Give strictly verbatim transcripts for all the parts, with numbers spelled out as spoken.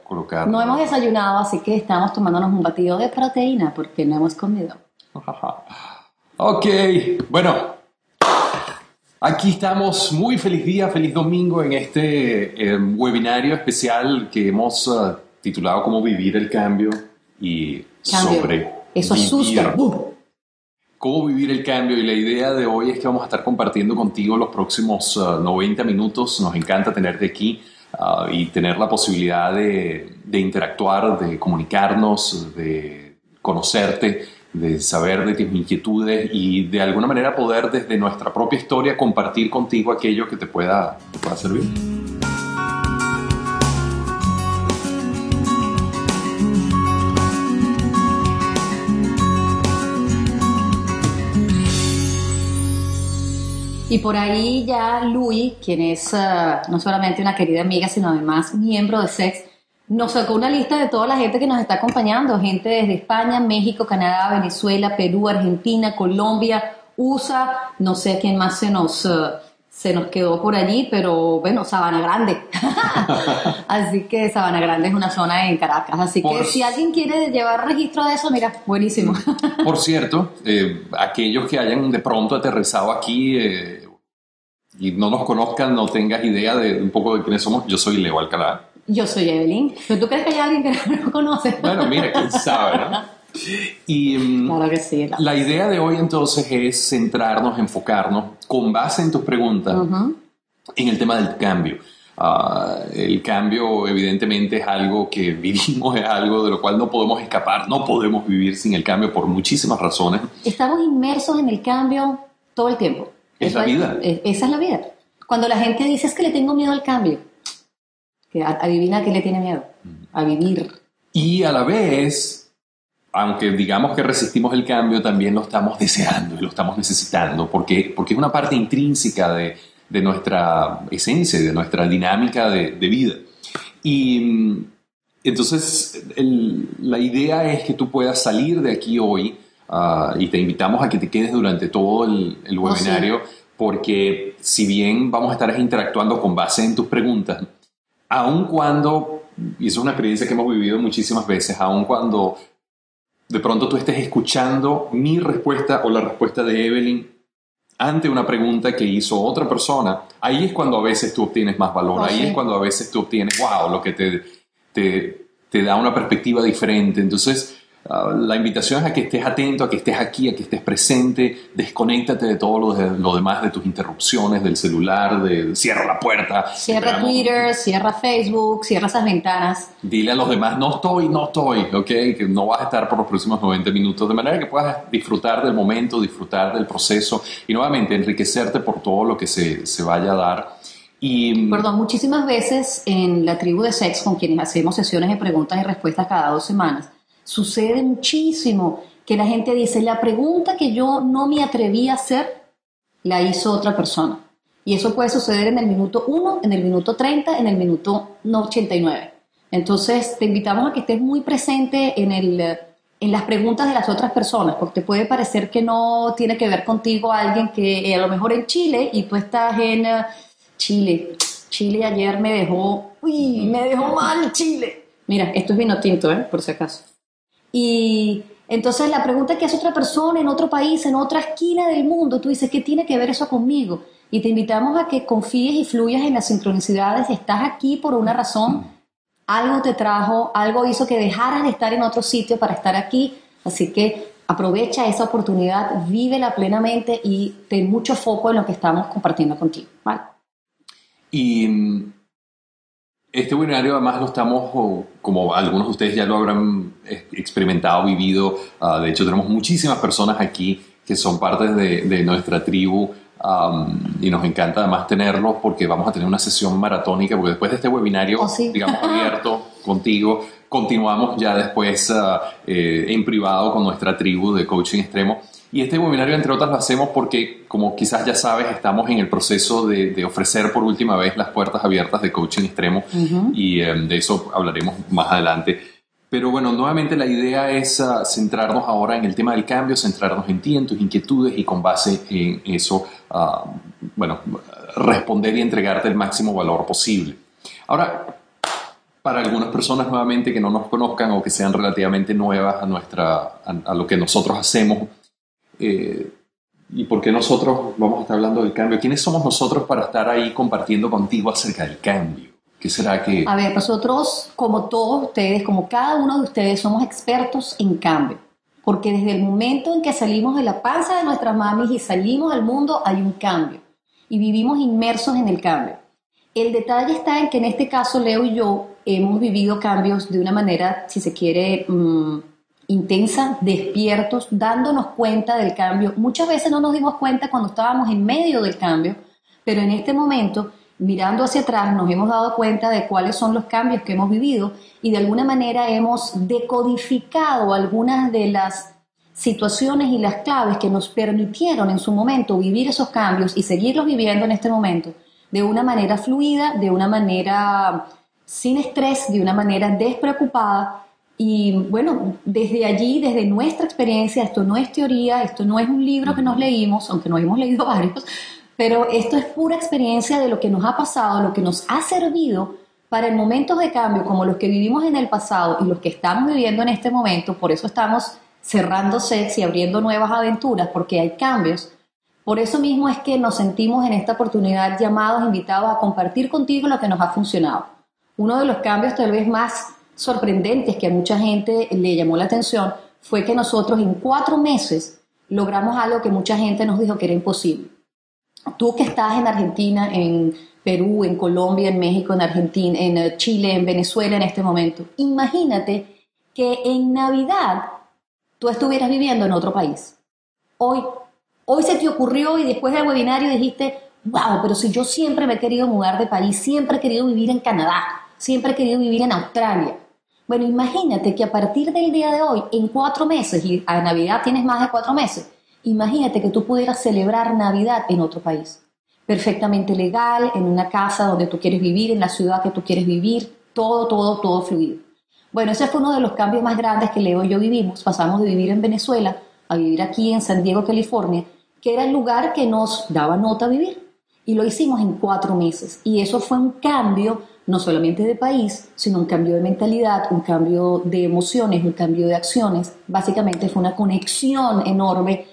colocar. No hemos desayunado, así que estamos tomándonos un batido de proteína porque no hemos comido. Ok, bueno, aquí estamos. Muy feliz día, feliz domingo en este eh, webinario especial que hemos uh, titulado Cómo vivir el cambio y Cambio. sobre Eso asusta. Uh. Cómo vivir el cambio. Y la idea de hoy es que vamos a estar compartiendo contigo los próximos uh, noventa minutos. Nos encanta tenerte aquí uh, y tener la posibilidad de, de interactuar, de comunicarnos, de conocerte, de saber de tus inquietudes y de alguna manera poder desde nuestra propia historia compartir contigo aquello que te pueda, te pueda servir. Y por ahí ya Luis, quien es uh, no solamente una querida amiga, sino además miembro de Sex, nos sacó una lista de toda la gente que nos está acompañando. Gente desde España, México, Canadá, Venezuela, Perú, Argentina, Colombia, U S A. No sé quién más se nos, uh, se nos quedó por allí, pero bueno, Sabana Grande. Así que Sabana Grande es una zona en Caracas. Así por... que si alguien quiere llevar registro de eso, mira, buenísimo. Por cierto, eh, aquellos que hayan de pronto aterrizado aquí eh, y no nos conozcan, no tengas idea de un poco de quiénes somos, yo soy Leo Alcalá. Yo soy Evelyn. ¿Pero tú crees que hay alguien que no conoce? Bueno, mira, quién sabe, ¿no? Y um, claro que sí. Claro. La idea de hoy entonces es centrarnos, enfocarnos, con base en tus preguntas, uh-huh. en el tema del cambio. Uh, el cambio evidentemente es algo que vivimos, es algo de lo cual no podemos escapar, no podemos vivir sin el cambio por muchísimas razones. Estamos inmersos en el cambio todo el tiempo. Es Eso la vida. Es, esa es la vida. Cuando la gente dice es que le tengo miedo al cambio, que adivina a qué le tiene miedo, a vivir. Y a la vez, aunque digamos que resistimos el cambio, también lo estamos deseando y lo estamos necesitando, porque, porque es una parte intrínseca de, de nuestra esencia, de nuestra dinámica de, de vida. Y entonces el, la idea es que tú puedas salir de aquí hoy, uh, y te invitamos a que te quedes durante todo el, el webinario, oh, sí. Porque si bien vamos a estar interactuando con base en tus preguntas, aun cuando, y eso es una experiencia que hemos vivido muchísimas veces, aun cuando de pronto tú estés escuchando mi respuesta o la respuesta de Evelyn ante una pregunta que hizo otra persona, ahí es cuando a veces tú obtienes más valor, oh, ahí sí. es cuando a veces tú obtienes, wow, lo que te, te, te da una perspectiva diferente. Entonces, uh, la invitación es a que estés atento, a que estés aquí, a que estés presente, desconéctate de todo lo, de, lo demás, de tus interrupciones, del celular, de, cierra la puerta. Cierra Twitter, cierra Facebook, cierra esas ventanas. Dile a los demás, no estoy, no estoy, ¿ok? Que no vas a estar por los próximos noventa minutos, de manera que puedas disfrutar del momento, disfrutar del proceso y nuevamente enriquecerte por todo lo que se, se vaya a dar. Y, Perdón, muchísimas veces en la tribu de Sex, con quienes hacemos sesiones de preguntas y respuestas cada dos semanas, sucede muchísimo que la gente dice, la pregunta que yo no me atreví a hacer, la hizo otra persona. Y eso puede suceder en el minuto uno, en el minuto treinta, en el minuto ochenta y nueve. Entonces, te invitamos a que estés muy presente en, el, en las preguntas de las otras personas, porque te puede parecer que no tiene que ver contigo alguien que eh, a lo mejor en Chile y tú estás en uh, Chile. Chile ayer me dejó, uy, me dejó mal Chile. Mira, esto es vino tinto, ¿eh? Por si acaso. Y entonces la pregunta que hace otra persona en otro país, en otra esquina del mundo, tú dices, ¿qué tiene que ver eso conmigo? Y te invitamos a que confíes y fluyas en las sincronicidades. Estás aquí por una razón, algo te trajo, algo hizo que dejaras de estar en otro sitio para estar aquí, así que aprovecha esa oportunidad, vívela plenamente y ten mucho foco en lo que estamos compartiendo contigo, ¿vale? Y este webinario además lo estamos, como algunos de ustedes ya lo habrán experimentado, vivido, uh, de hecho tenemos muchísimas personas aquí que son parte de, de nuestra tribu, um, y nos encanta además tenerlos porque vamos a tener una sesión maratónica, porque después de este webinario, oh, sí. digamos, abierto contigo, continuamos ya después uh, eh, en privado con nuestra tribu de coaching extremo. Y este webinario, entre otras, lo hacemos porque, como quizás ya sabes, estamos en el proceso de, de ofrecer por última vez las puertas abiertas de coaching extremo, uh-huh. y um, de eso hablaremos más adelante. Pero bueno, nuevamente la idea es uh, centrarnos ahora en el tema del cambio, centrarnos en ti, en tus inquietudes y con base en eso, uh, bueno, responder y entregarte el máximo valor posible. Ahora, para algunas personas nuevamente que no nos conozcan o que sean relativamente nuevas a, nuestra, a, a lo que nosotros hacemos, eh, ¿y por qué nosotros vamos a estar hablando del cambio? ¿Quiénes somos nosotros para estar ahí compartiendo contigo acerca del cambio? ¿Qué será que...? A ver, nosotros, como todos ustedes, como cada uno de ustedes, somos expertos en cambio. Porque desde el momento en que salimos de la panza de nuestras mamis y salimos al mundo, hay un cambio. Y vivimos inmersos en el cambio. El detalle está en que en este caso, Leo y yo hemos vivido cambios de una manera, si se quiere, mmm, intensa, despiertos, dándonos cuenta del cambio. Muchas veces no nos dimos cuenta cuando estábamos en medio del cambio, pero en este momento, mirando hacia atrás, nos hemos dado cuenta de cuáles son los cambios que hemos vivido y de alguna manera hemos decodificado algunas de las situaciones y las claves que nos permitieron en su momento vivir esos cambios y seguirlos viviendo en este momento de una manera fluida, de una manera sin estrés, de una manera despreocupada. Y bueno, desde allí, desde nuestra experiencia, esto no es teoría, esto no es un libro que nos leímos, aunque nos hemos leído varios, pero esto es pura experiencia de lo que nos ha pasado, lo que nos ha servido para en momentos de cambio como los que vivimos en el pasado y los que estamos viviendo en este momento. Por eso estamos cerrando Sex y abriendo nuevas aventuras, porque hay cambios. Por eso mismo es que nos sentimos en esta oportunidad llamados, invitados a compartir contigo lo que nos ha funcionado. Uno de los cambios tal vez más sorprendentes que a mucha gente le llamó la atención fue que nosotros en cuatro meses logramos algo que mucha gente nos dijo que era imposible. Tú que estás en Argentina, en Perú, en Colombia, en México, en Argentina, en Chile, en Venezuela en este momento, imagínate que en Navidad tú estuvieras viviendo en otro país. Hoy Hoy se te ocurrió y después del webinario dijiste, wow, pero si yo siempre me he querido mudar de país, siempre he querido vivir en Canadá, siempre he querido vivir en Australia. Bueno, imagínate que a partir del día de hoy, en cuatro meses, y a Navidad tienes más de cuatro meses, imagínate que tú pudieras celebrar Navidad en otro país. Perfectamente legal, en una casa donde tú quieres vivir, en la ciudad que tú quieres vivir, todo, todo, todo fluido. Bueno, ese fue uno de los cambios más grandes que Leo y yo vivimos. Pasamos de vivir en Venezuela a vivir aquí en San Diego, California, que era el lugar que nos daba nota vivir. Y lo hicimos en cuatro meses. Y eso fue un cambio, no solamente de país, sino un cambio de mentalidad, un cambio de emociones, un cambio de acciones. Básicamente fue una conexión enorme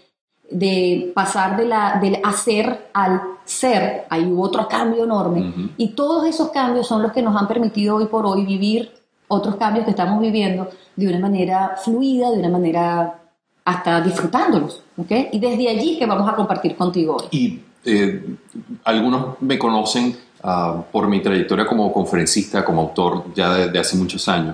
de pasar de la, del hacer al ser. Ahí hubo otro cambio enorme. Uh-huh. Y todos esos cambios son los que nos han permitido hoy por hoy vivir otros cambios que estamos viviendo de una manera fluida, de una manera hasta disfrutándolos, ¿ok? Y desde allí que vamos a compartir contigo hoy. Y eh, algunos me conocen uh, por mi trayectoria como conferencista, como autor, ya desde hace muchos años.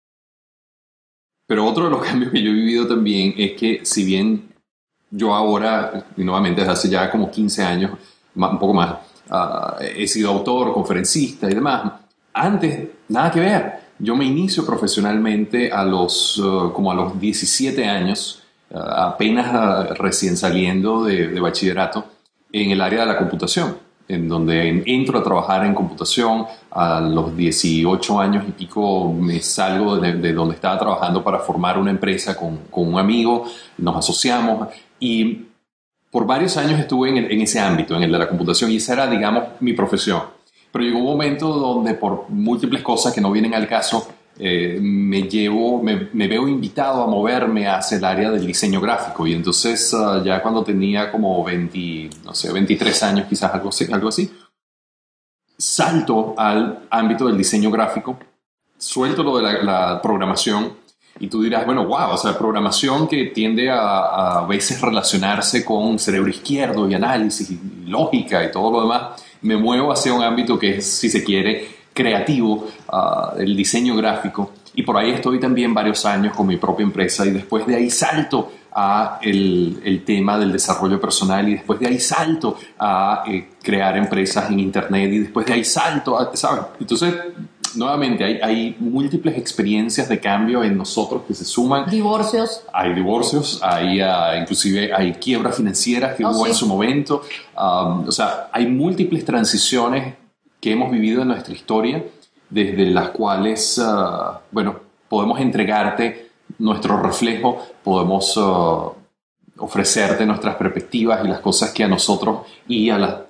Pero otro de los cambios que yo he vivido también es que si bien yo ahora, y nuevamente desde hace ya como quince años, un poco más, uh, he sido autor, conferencista y demás, antes nada que ver. Yo me inicio profesionalmente a los, uh, como a los diecisiete años, uh, apenas uh, recién saliendo de, de bachillerato, en el área de la computación, en donde entro a trabajar en computación. A los dieciocho años y pico me salgo de, de donde estaba trabajando para formar una empresa con, con un amigo, nos asociamos y por varios años estuve en, el, en ese ámbito, en el de la computación, y esa era, digamos, mi profesión. Pero llegó un momento donde por múltiples cosas que no vienen al caso, eh, me llevo, me, me veo invitado a moverme hacia el área del diseño gráfico. Y entonces uh, ya cuando tenía como veinte, no sé, veintitrés años, quizás algo así, algo así, salto al ámbito del diseño gráfico, suelto lo de la, la programación. Y tú dirás, bueno, wow, o sea, programación que tiende a, a veces relacionarse con cerebro izquierdo y análisis y lógica y todo lo demás. Me muevo hacia un ámbito que es, si se quiere, creativo, uh, el diseño gráfico. Y por ahí estoy también varios años con mi propia empresa. Y después de ahí salto a el, el tema del desarrollo personal. Y después de ahí salto a eh, crear empresas en Internet. Y después de ahí salto a, ¿sabes? Entonces, nuevamente, hay, hay múltiples experiencias de cambio en nosotros que se suman. Divorcios. Hay divorcios, hay uh, inclusive hay quiebras financieras que oh, hubo sí. en su momento. Um, o sea, hay múltiples transiciones que hemos vivido en nuestra historia, desde las cuales, uh, bueno, podemos entregarte nuestro reflejo, podemos uh, ofrecerte nuestras perspectivas y las cosas que a nosotros y a las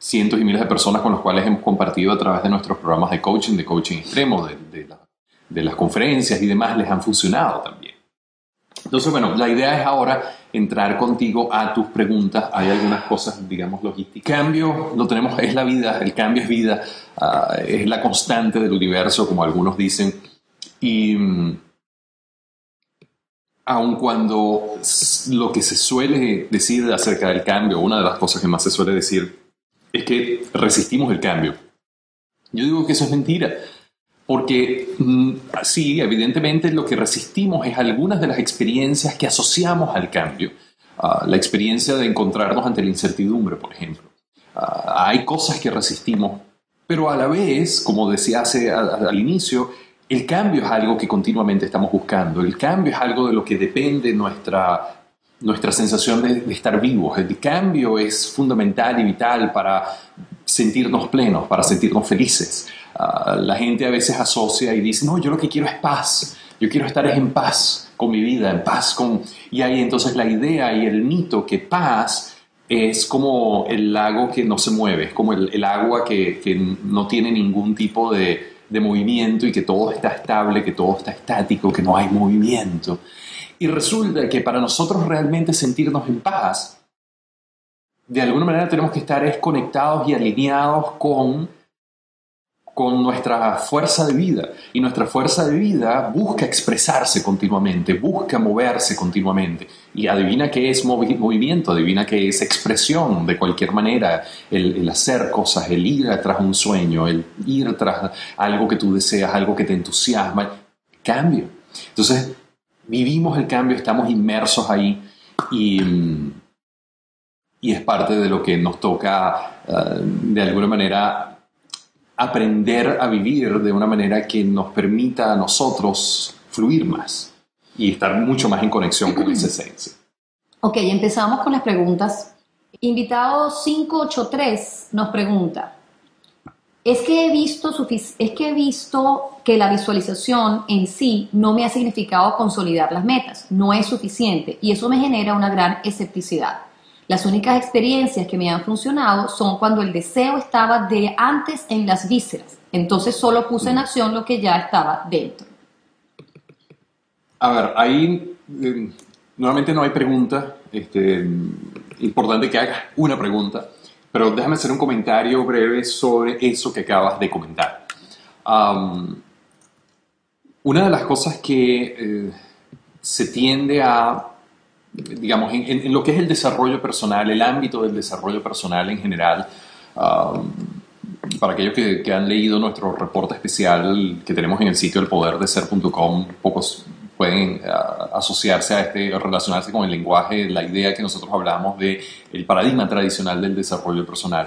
cientos y miles de personas con las cuales hemos compartido a través de nuestros programas de coaching, de coaching extremo, de, de, la, de las conferencias y demás, les han funcionado también. Entonces, bueno, la idea es ahora entrar contigo a tus preguntas. Hay algunas cosas, digamos, logísticas. El cambio lo tenemos, es la vida, el cambio es vida, uh, es la constante del universo, como algunos dicen. Y um, aun cuando lo que se suele decir acerca del cambio, una de las cosas que más se suele decir es que resistimos el cambio. Yo digo que eso es mentira. Porque mm, sí, evidentemente lo que resistimos es algunas de las experiencias que asociamos al cambio. Uh, la experiencia de encontrarnos ante la incertidumbre, por ejemplo. Uh, hay cosas que resistimos, pero a la vez, como decía hace, a, a, al inicio, el cambio es algo que continuamente estamos buscando. El cambio es algo de lo que depende nuestra, nuestra sensación de, de estar vivos. El cambio es fundamental y vital para sentirnos plenos, para sentirnos felices. Uh, la gente a veces asocia y dice, no, yo lo que quiero es paz, yo quiero estar en paz con mi vida, en paz con... Y ahí entonces la idea y el mito que paz es como el lago que no se mueve, es como el, el agua que, que no tiene ningún tipo de, de movimiento y que todo está estable, que todo está estático, que no hay movimiento. Y resulta que para nosotros realmente sentirnos en paz, de alguna manera tenemos que estar conectados y alineados con... con nuestra fuerza de vida. Y nuestra fuerza de vida busca expresarse continuamente, busca moverse continuamente. Y adivina qué es movi- movimiento, adivina qué es expresión de cualquier manera. El, el hacer cosas, el ir tras un sueño, el ir tras algo que tú deseas, algo que te entusiasma. Cambio. Entonces, vivimos el cambio, estamos inmersos ahí y, y es parte de lo que nos toca, uh, de alguna manera, aprender a vivir de una manera que nos permita a nosotros fluir más y estar mucho más en conexión con esa esencia. Ok, empezamos con las preguntas. Invitado cinco ocho tres nos pregunta, es que, he visto sufic- es que he visto que la visualización en sí no me ha significado consolidar las metas, no es suficiente y eso me genera una gran escepticidad. Las únicas experiencias que me han funcionado son cuando el deseo estaba de antes en las vísceras. Entonces solo puse en acción lo que ya estaba dentro. A ver, ahí eh, normalmente no hay pregunta. Este, importante que hagas una pregunta, pero déjame hacer un comentario breve sobre eso que acabas de comentar. Um, una de las cosas que eh, se tiende a digamos, en, en, en lo que es el desarrollo personal, el ámbito del desarrollo personal en general, um, para aquellos que, que han leído nuestro reporte especial que tenemos en el sitio el poder de ser punto com, pocos pueden uh, asociarse a este, relacionarse con el lenguaje, la idea que nosotros hablamos de el paradigma tradicional del desarrollo personal.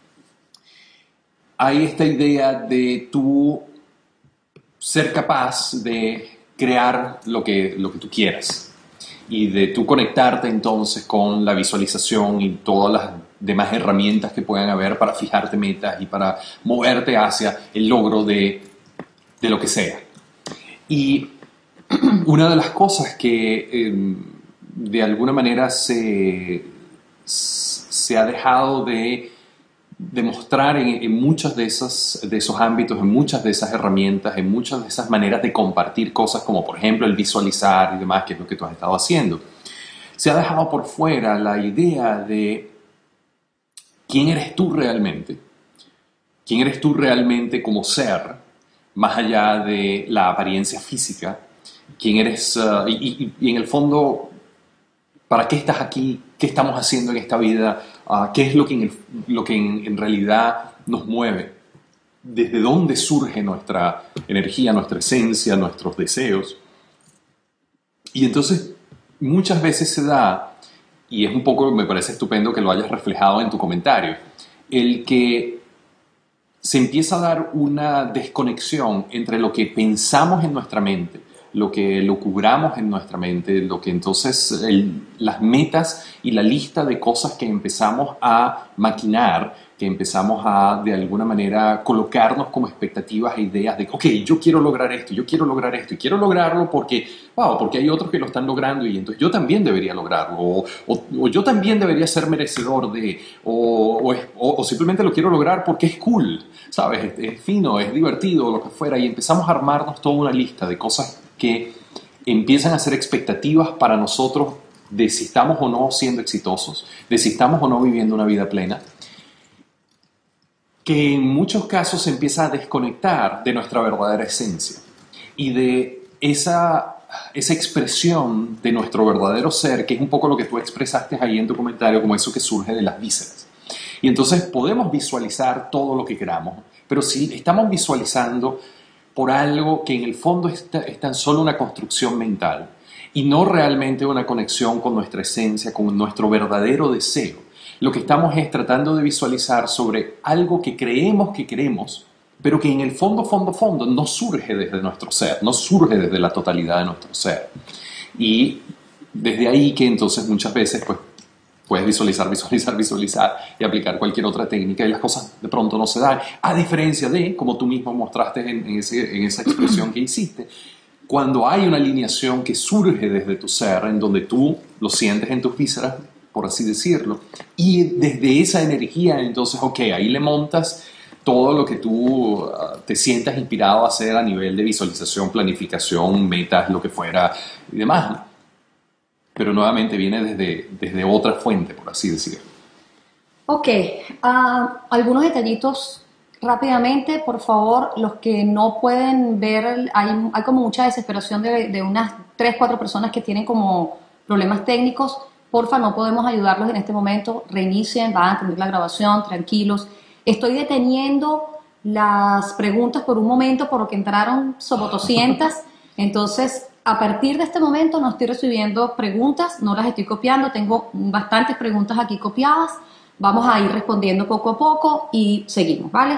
Hay esta idea de tú ser capaz de crear lo que, lo que tú quieras. Y de tú conectarte entonces con la visualización y todas las demás herramientas que puedan haber para fijarte metas y para moverte hacia el logro de, de lo que sea. Y una de las cosas que eh, de alguna manera se, se ha dejado de demostrar en, en muchos de esos, de esos ámbitos, en muchas de esas herramientas, en muchas de esas maneras de compartir cosas, como por ejemplo el visualizar y demás, que es lo que tú has estado haciendo. Se ha dejado por fuera la idea de quién eres tú realmente, quién eres tú realmente como ser, más allá de la apariencia física, quién eres, uh, y, y, y en el fondo, ¿para qué estás aquí? ¿Qué estamos haciendo en esta vida? Uh, ¿Qué es lo que, en, el, lo que en, en realidad nos mueve? ¿Desde dónde surge nuestra energía, nuestra esencia, nuestros deseos? Y entonces muchas veces se da, y es un poco, me parece estupendo que lo hayas reflejado en tu comentario, el que se empieza a dar una desconexión entre lo que pensamos en nuestra mente, lo que lucubramos en nuestra mente, lo que entonces el, las metas y la lista de cosas que empezamos a maquinar, que empezamos a de alguna manera colocarnos como expectativas e ideas de, ok, yo quiero lograr esto, yo quiero lograr esto y quiero lograrlo porque, wow, porque hay otros que lo están logrando y entonces yo también debería lograrlo o, o, o yo también debería ser merecedor de, o, o, o, o simplemente lo quiero lograr porque es cool, ¿sabes? Es, es fino, es divertido, lo que fuera, y empezamos a armarnos toda una lista de cosas que empiezan a ser expectativas para nosotros de si estamos o no siendo exitosos, de si estamos o no viviendo una vida plena, que en muchos casos se empieza a desconectar de nuestra verdadera esencia y de esa, esa expresión de nuestro verdadero ser, que es un poco lo que tú expresaste ahí en tu comentario, como eso que surge de las vísceras. Y entonces podemos visualizar todo lo que queramos, pero si estamos visualizando por algo que en el fondo es, es tan solo una construcción mental y no realmente una conexión con nuestra esencia, con nuestro verdadero deseo, lo que estamos es tratando de visualizar sobre algo que creemos que queremos, pero que en el fondo, fondo, fondo no surge desde nuestro ser, no surge desde la totalidad de nuestro ser. Y desde ahí que entonces muchas veces pues, puedes visualizar, visualizar, visualizar y aplicar cualquier otra técnica y las cosas de pronto no se dan. A diferencia de, como tú mismo mostraste en, en, ese, en esa expresión que hiciste, cuando hay una alineación que surge desde tu ser, en donde tú lo sientes en tus vísceras, por así decirlo, y desde esa energía, entonces, ok, ahí le montas todo lo que tú uh, te sientas inspirado a hacer a nivel de visualización, planificación, metas, lo que fuera y demás. Pero nuevamente viene desde, desde otra fuente, por así decirlo. Ok, uh, algunos detallitos rápidamente, por favor, los que no pueden ver, hay, hay como mucha desesperación de, de unas tres, cuatro personas que tienen como problemas técnicos. Porfa, no podemos ayudarlos en este momento, reinicien, van a tener la grabación, tranquilos. Estoy deteniendo las preguntas por un momento porque entraron sobre doscientas, entonces a partir de este momento no estoy recibiendo preguntas, no las estoy copiando, tengo bastantes preguntas aquí copiadas, vamos a ir respondiendo poco a poco y seguimos, ¿vale?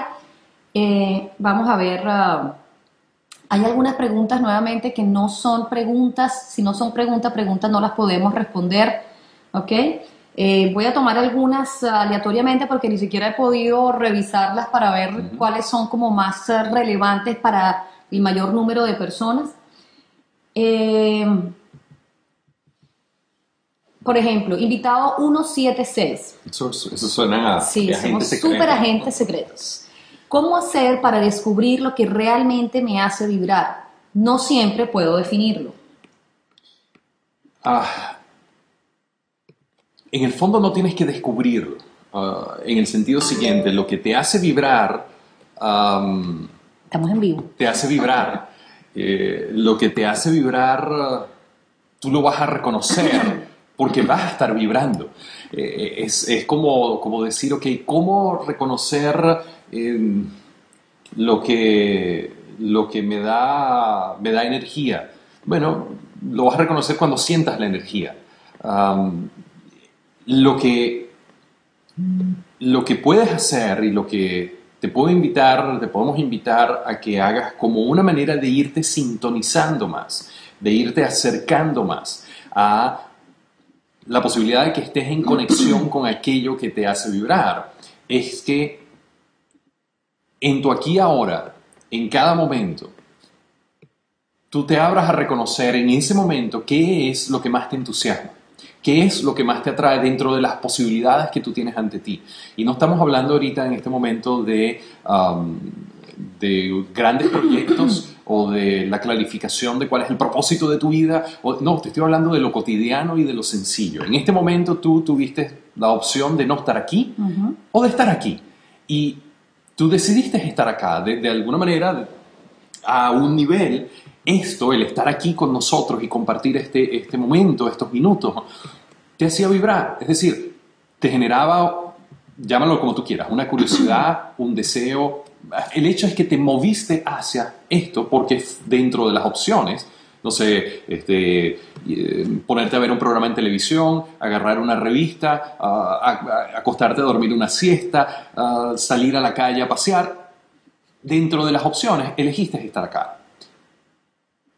Eh, vamos a ver, uh, hay algunas preguntas nuevamente que no son preguntas, si no son preguntas, preguntas no las podemos responder. ¿Ok? Eh, voy a tomar algunas uh, aleatoriamente porque ni siquiera he podido revisarlas para ver uh-huh. cuáles son como más uh, relevantes para el mayor número de personas. Eh, por ejemplo, invitado ciento setenta y seis. Eso, eso suena a sí, somos súper agentes secretos. ¿Cómo hacer para descubrir lo que realmente me hace vibrar? No siempre puedo definirlo. Ah... En el fondo no tienes que descubrirlo, uh, en el sentido siguiente, lo que te hace vibrar... Um, Estamos en vivo. Te hace vibrar. Eh, lo que te hace vibrar, uh, tú lo vas a reconocer porque vas a estar vibrando. Eh, es, es como, como decir, ok, ¿cómo reconocer eh, lo, que, lo que me da, me da energía? Bueno, lo vas a reconocer cuando sientas la energía. Um, Lo que, lo que puedes hacer y lo que te puedo invitar, te podemos invitar a que hagas como una manera de irte sintonizando más, de irte acercando más a la posibilidad de que estés en conexión con aquello que te hace vibrar, es que en tu aquí y ahora, en cada momento, tú te abras a reconocer en ese momento qué es lo que más te entusiasma. ¿Qué es lo que más te atrae dentro de las posibilidades que tú tienes ante ti? Y no estamos hablando ahorita en este momento de, um, de grandes proyectos o de la clarificación de cuál es el propósito de tu vida. O, no, te estoy hablando de lo cotidiano y de lo sencillo. En este momento tú tuviste la opción de no estar aquí uh-huh. o de estar aquí. Y tú decidiste estar acá de, de alguna manera a un nivel. Esto, el estar aquí con nosotros y compartir este, este momento, estos minutos, te hacía vibrar. Es decir, te generaba, llámalo como tú quieras, una curiosidad, un deseo. El hecho es que te moviste hacia esto porque dentro de las opciones, no sé, este, eh, ponerte a ver un programa en televisión, agarrar una revista, uh, a, a, acostarte a dormir una siesta, uh, salir a la calle a pasear, dentro de las opciones elegiste estar acá.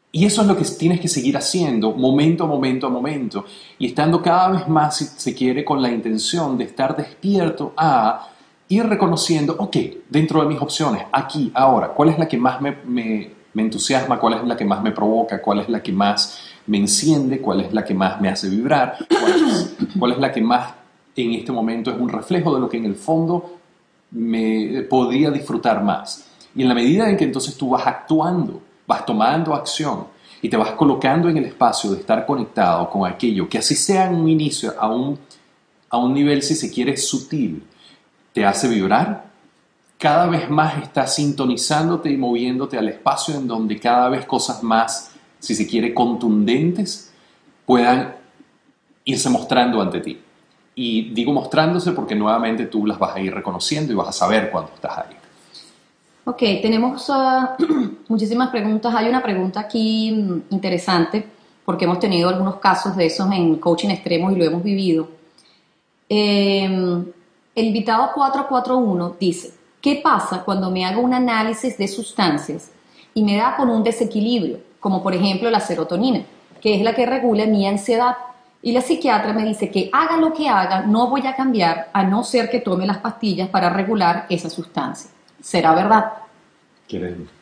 Y eso es lo que tienes que seguir haciendo, momento a momento a momento, y estando cada vez más, si se quiere, con la intención de estar despierto a ir reconociendo, ok, dentro de mis opciones, aquí, ahora, ¿cuál es la que más me, me, me entusiasma? ¿Cuál es la que más me provoca? ¿Cuál es la que más me enciende? ¿Cuál es la que más me hace vibrar? ¿Cuál es, cuál es la que más en este momento es un reflejo de lo que en el fondo me podría disfrutar más? Y en la medida en que entonces tú vas actuando, vas tomando acción y te vas colocando en el espacio de estar conectado con aquello que así sea en un inicio, a un, a un nivel, si se quiere, sutil, te hace vibrar, cada vez más estás sintonizándote y moviéndote al espacio en donde cada vez cosas más, si se quiere, contundentes puedan irse mostrando ante ti. Y digo mostrándose porque nuevamente tú las vas a ir reconociendo y vas a saber cuando estás ahí. Ok, tenemos uh, muchísimas preguntas. Hay una pregunta aquí mm, interesante, porque hemos tenido algunos casos de esos en coaching extremos y lo hemos vivido. Eh, el invitado cuatro cuatro uno dice, ¿qué pasa cuando me hago un análisis de sustancias y me da con un desequilibrio, como por ejemplo la serotonina, que es la que regula mi ansiedad? Y la psiquiatra me dice que haga lo que haga, no voy a cambiar a no ser que tome las pastillas para regular esa sustancia. ¿Será verdad? ¿Quieres? Um,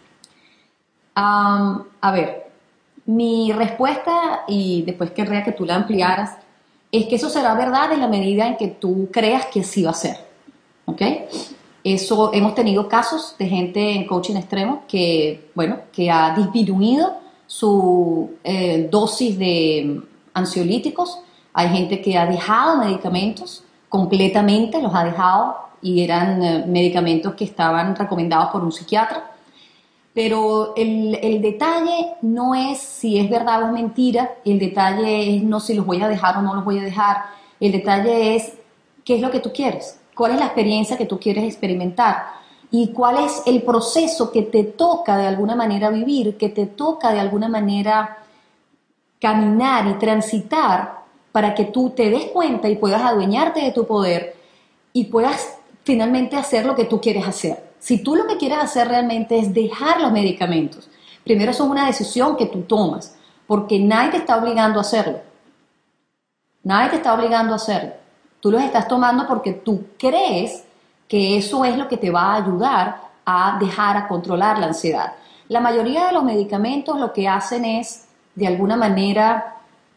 a ver, mi respuesta, y después querría que tú la ampliaras, es que eso será verdad en la medida en que tú creas que sí va a ser. ¿Ok? Eso, hemos tenido casos de gente en coaching extremo que, bueno, que ha disminuido su eh, dosis de ansiolíticos. Hay gente que ha dejado medicamentos completamente, los ha dejado, y eran eh, medicamentos que estaban recomendados por un psiquiatra. Pero el, el detalle no es si es verdad o es mentira, el detalle es no si los voy a dejar o no los voy a dejar, el detalle es qué es lo que tú quieres, cuál es la experiencia que tú quieres experimentar y cuál es el proceso que te toca de alguna manera vivir, que te toca de alguna manera caminar y transitar para que tú te des cuenta y puedas adueñarte de tu poder y puedas finalmente hacer lo que tú quieres hacer. Si tú lo que quieres hacer realmente es dejar los medicamentos, primero eso es una decisión que tú tomas, porque nadie te está obligando a hacerlo. Nadie te está obligando a hacerlo. Tú los estás tomando porque tú crees que eso es lo que te va a ayudar a dejar, a controlar la ansiedad. La mayoría de los medicamentos lo que hacen es, de alguna manera,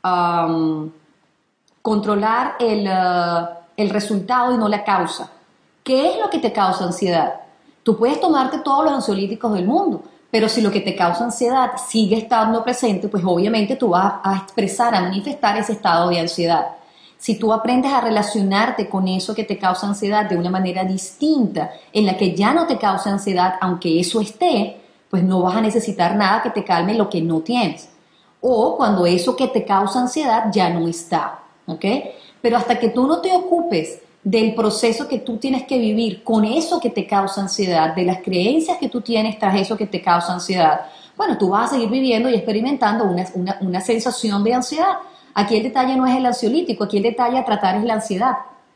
um, controlar el, uh, el resultado y no la causa. ¿Qué es lo que te causa ansiedad? Tú puedes tomarte todos los ansiolíticos del mundo, pero si lo que te causa ansiedad sigue estando presente, pues obviamente tú vas a expresar, a manifestar ese estado de ansiedad. Si tú aprendes a relacionarte con eso que te causa ansiedad de una manera distinta, en la que ya no te causa ansiedad, aunque eso esté, pues no vas a necesitar nada que te calme lo que no tienes. O cuando eso que te causa ansiedad ya no está, ¿ok? Pero hasta que tú no te ocupes del proceso que tú tienes que vivir con eso que te causa ansiedad, de las creencias que tú tienes tras eso que te causa ansiedad, bueno, tú vas a seguir viviendo y experimentando una, una, una sensación de ansiedad. Aquí el detalle no es el ansiolítico, aquí el detalle a tratar es la ansiedad.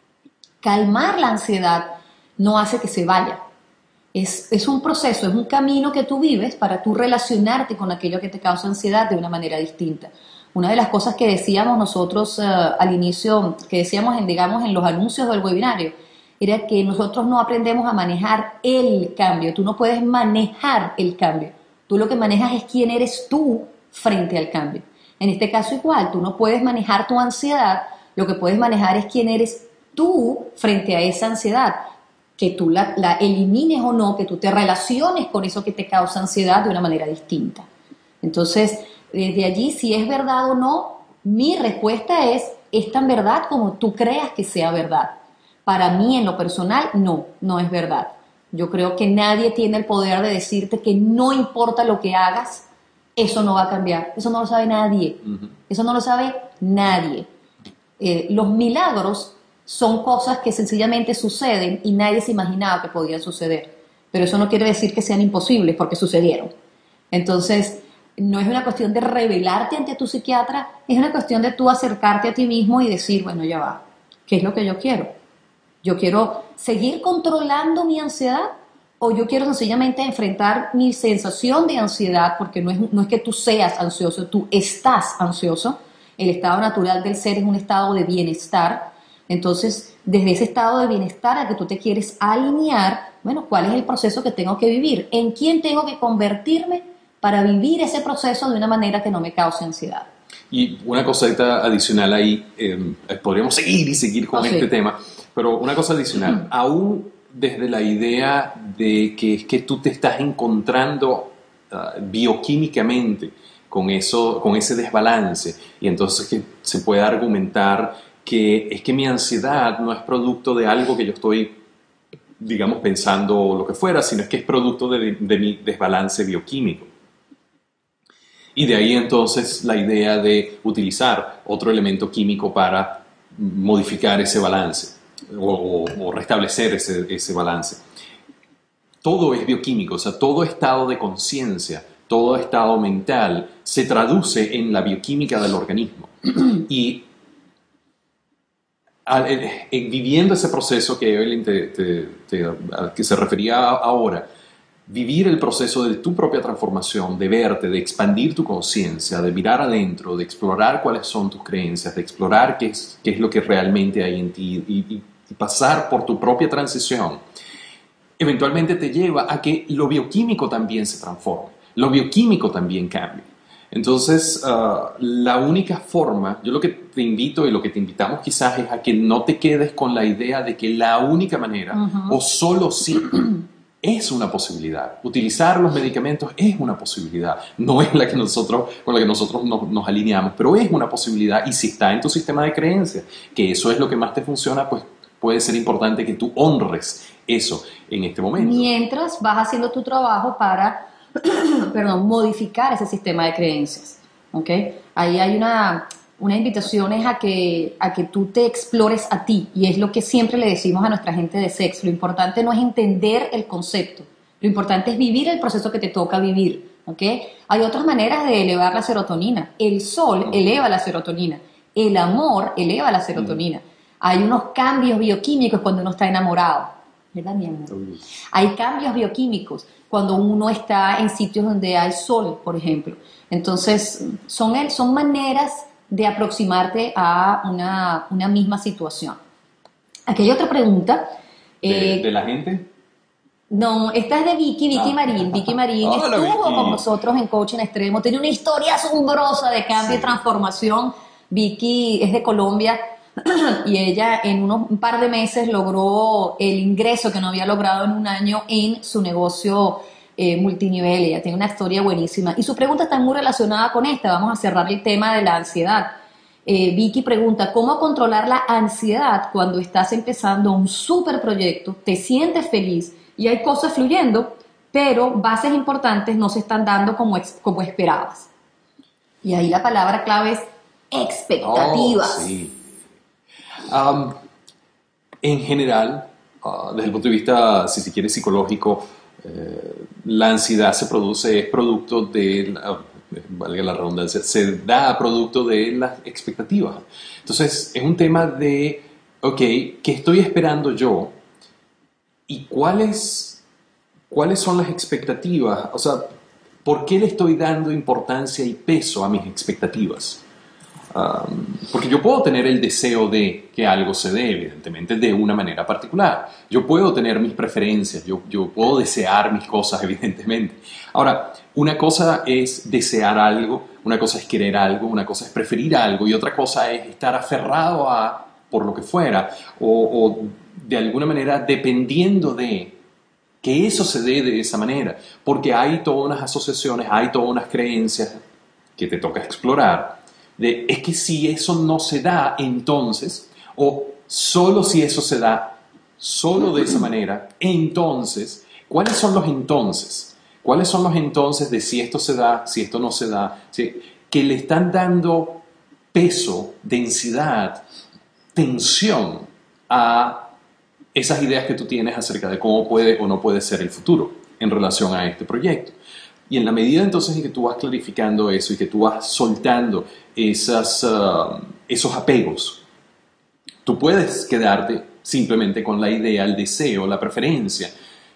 Calmar la ansiedad no hace que se vaya. Es, es un proceso, es un camino que tú vives para tú relacionarte con aquello que te causa ansiedad de una manera distinta. Una de las cosas que decíamos nosotros uh, al inicio, que decíamos en, digamos, en los anuncios del webinario, era que nosotros no aprendemos a manejar el cambio. Tú no puedes manejar el cambio. Tú lo que manejas es quién eres tú frente al cambio. En este caso igual, tú no puedes manejar tu ansiedad, lo que puedes manejar es quién eres tú frente a esa ansiedad. Que tú la, la elimines o no, que tú te relaciones con eso que te causa ansiedad de una manera distinta. Entonces, desde allí, si es verdad o no, mi respuesta es, es tan verdad como tú creas que sea verdad. Para mí, en lo personal, no, no es verdad. Yo creo que nadie tiene el poder de decirte que no importa lo que hagas, eso no va a cambiar. Eso no lo sabe nadie. Uh-huh. Eso no lo sabe nadie. Eh, los milagros son cosas que sencillamente suceden y nadie se imaginaba que podían suceder. Pero eso no quiere decir que sean imposibles, porque sucedieron. Entonces, no es una cuestión de rebelarte ante tu psiquiatra, es una cuestión de tú acercarte a ti mismo y decir, bueno, ya va, ¿qué es lo que yo quiero? ¿Yo quiero seguir controlando mi ansiedad o yo quiero sencillamente enfrentar mi sensación de ansiedad, porque no es, no es que tú seas ansioso, tú estás ansioso. El estado natural del ser es un estado de bienestar. Entonces, desde ese estado de bienestar al que tú te quieres alinear, bueno, ¿cuál es el proceso que tengo que vivir? ¿En quién tengo que convertirme para vivir ese proceso de una manera que no me cause ansiedad? Y una cosita adicional ahí, eh, podríamos seguir y seguir con Oh, este sí. tema, pero una cosa adicional, Mm. aún desde la idea de que es que tú te estás encontrando uh, bioquímicamente con, eso, con ese desbalance, y entonces que se puede argumentar que es que mi ansiedad no es producto de algo que yo estoy, digamos, pensando o lo que fuera, sino es que es producto de, de mi desbalance bioquímico. Y de ahí entonces la idea de utilizar otro elemento químico para modificar ese balance o, o, o restablecer ese, ese balance. Todo es bioquímico, o sea, todo estado de conciencia, todo estado mental se traduce en la bioquímica del organismo. Y al, en, en, viviendo ese proceso que Evelyn te, te, te, al que se refería ahora, vivir el proceso de tu propia transformación, de verte, de expandir tu conciencia, de mirar adentro, de explorar cuáles son tus creencias, de explorar qué es, qué es lo que realmente hay en ti y, y, y pasar por tu propia transición, eventualmente te lleva a que lo bioquímico también se transforme, lo bioquímico también cambie. Entonces, uh, la única forma, yo lo que te invito y lo que te invitamos quizás es a que no te quedes con la idea de que la única manera, uh-huh, o solo sí, es una posibilidad. Utilizar los medicamentos es una posibilidad. No es la que nosotros, con la que nosotros nos, nos alineamos, pero es una posibilidad. Y si está en tu sistema de creencias, que eso es lo que más te funciona, pues puede ser importante que tú honres eso en este momento. Mientras vas haciendo tu trabajo para, perdón, modificar ese sistema de creencias. ¿Okay? Ahí hay una... Una invitación es a que, a que tú te explores a ti, y es lo que siempre le decimos a nuestra gente de Sex. Lo importante no es entender el concepto, lo importante es vivir el proceso que te toca vivir. ¿Okay? Hay otras maneras de elevar la serotonina. El sol eleva la serotonina, el amor eleva la serotonina. Hay unos cambios bioquímicos cuando uno está enamorado, ¿verdad, mi amor? Hay cambios bioquímicos cuando uno está en sitios donde hay sol, por ejemplo. Entonces, son, son maneras de aproximarte a una, una misma situación. Aquí hay otra pregunta. ¿De, eh, de la gente? No, esta es de Vicky, Vicky ah. Marín. Vicky Marín Hola, estuvo Vicky. con nosotros en Coaching Extremo. Tiene una historia asombrosa de cambio sí. y transformación. Vicky es de Colombia y ella en unos, un par de meses logró el ingreso que no había logrado en un año en su negocio Eh, multinivel. Ella tiene una historia buenísima y su pregunta está muy relacionada con esta. Vamos a cerrar el tema de la ansiedad. eh, Vicky pregunta: ¿cómo controlar la ansiedad cuando estás empezando un super proyecto, te sientes feliz y hay cosas fluyendo, pero bases importantes no se están dando como, ex, como esperabas? Y ahí la palabra clave es expectativas. Oh, sí. um, en general, uh, desde el punto de vista, si se quiere, psicológico, Eh, la ansiedad se produce, es producto de, la, valga la redundancia, se da producto de las expectativas. Entonces, es un tema de, ok, ¿qué estoy esperando yo? ¿Y cuáles, cuáles son las expectativas? O sea, ¿por qué le estoy dando importancia y peso a mis expectativas? Um, porque yo puedo tener el deseo de que algo se dé, evidentemente, de una manera particular. Yo puedo tener mis preferencias, yo, yo puedo desear mis cosas, evidentemente. Ahora, una cosa es desear algo, una cosa es querer algo, una cosa es preferir algo y otra cosa es estar aferrado a, por lo que fuera, o, o de alguna manera dependiendo de que eso se dé de esa manera, porque hay todas unas asociaciones, hay todas unas creencias que te toca explorar. De, es que si eso no se da, entonces, o solo si eso se da, solo de esa manera, entonces, ¿cuáles son los entonces? ¿Cuáles son los entonces de si esto se da, si esto no se da? ¿Sí? Que le están dando peso, densidad, tensión a esas ideas que tú tienes acerca de cómo puede o no puede ser el futuro en relación a este proyecto. Y en la medida entonces en que tú vas clarificando eso y que tú vas soltando esas, uh, esos apegos, tú puedes quedarte simplemente con la idea, el deseo, la preferencia,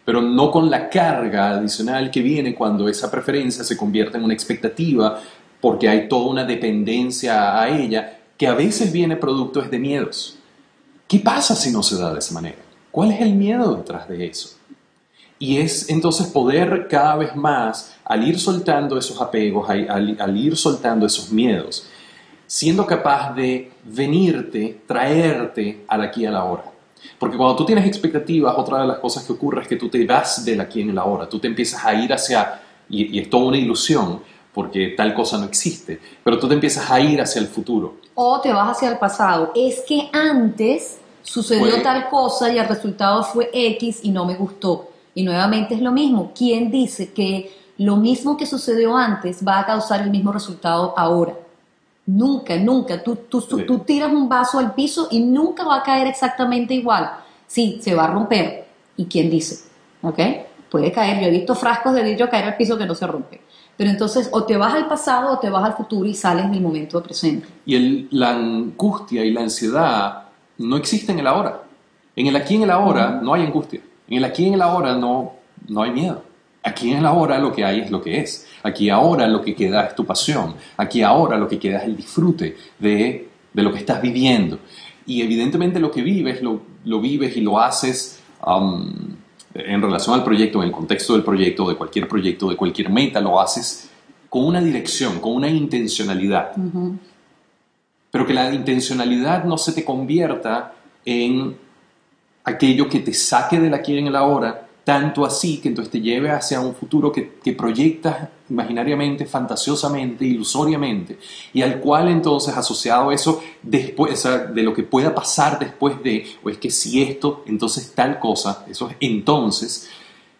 pero no con la carga adicional que viene cuando esa preferencia se convierte en una expectativa, porque hay toda una dependencia a ella, que a veces viene producto de miedos. ¿Qué pasa si no se da de esa manera? ¿Cuál es el miedo detrás de eso? Y es entonces poder cada vez más, al ir soltando esos apegos, al, al, al ir soltando esos miedos, siendo capaz de venirte, traerte al aquí y a la hora. Porque cuando tú tienes expectativas, otra de las cosas que ocurre es que tú te vas del aquí y la hora, tú te empiezas a ir hacia, y, y es toda una ilusión, porque tal cosa no existe, pero tú te empiezas a ir hacia el futuro. O te vas hacia el pasado. Es que antes sucedió Fue- tal cosa y el resultado fue X y no me gustó. Y nuevamente es lo mismo. ¿Quién dice que lo mismo que sucedió antes va a causar el mismo resultado ahora? Nunca, nunca. Tú, tú, tú, Sí. tú tiras un vaso al piso y nunca va a caer exactamente igual. Sí, se va a romper. ¿Y quién dice? ¿Ok? Puede caer. Yo he visto frascos de vidrio caer al piso que no se rompen. Pero entonces o te vas al pasado o te vas al futuro y sales del momento presente. Y el- la angustia y la ansiedad no existen en el ahora. En el aquí y en el ahora no hay angustia. En el aquí y en el ahora no, no hay miedo. Aquí en el ahora lo que hay es lo que es. Aquí ahora lo que queda es tu pasión. Aquí ahora lo que queda es el disfrute de, de lo que estás viviendo. Y evidentemente lo que vives, lo, lo vives y lo haces um, en relación al proyecto, en el contexto del proyecto, de cualquier proyecto, de cualquier meta, lo haces con una dirección, con una intencionalidad. Uh-huh. Pero que la intencionalidad no se te convierta en aquello que te saque del aquí y en el ahora, tanto así que entonces te lleve hacia un futuro que, que proyectas imaginariamente, fantasiosamente, ilusoriamente, y al cual entonces asociado a eso, después, o sea, de lo que pueda pasar después de, o es que si esto, entonces tal cosa, eso es entonces,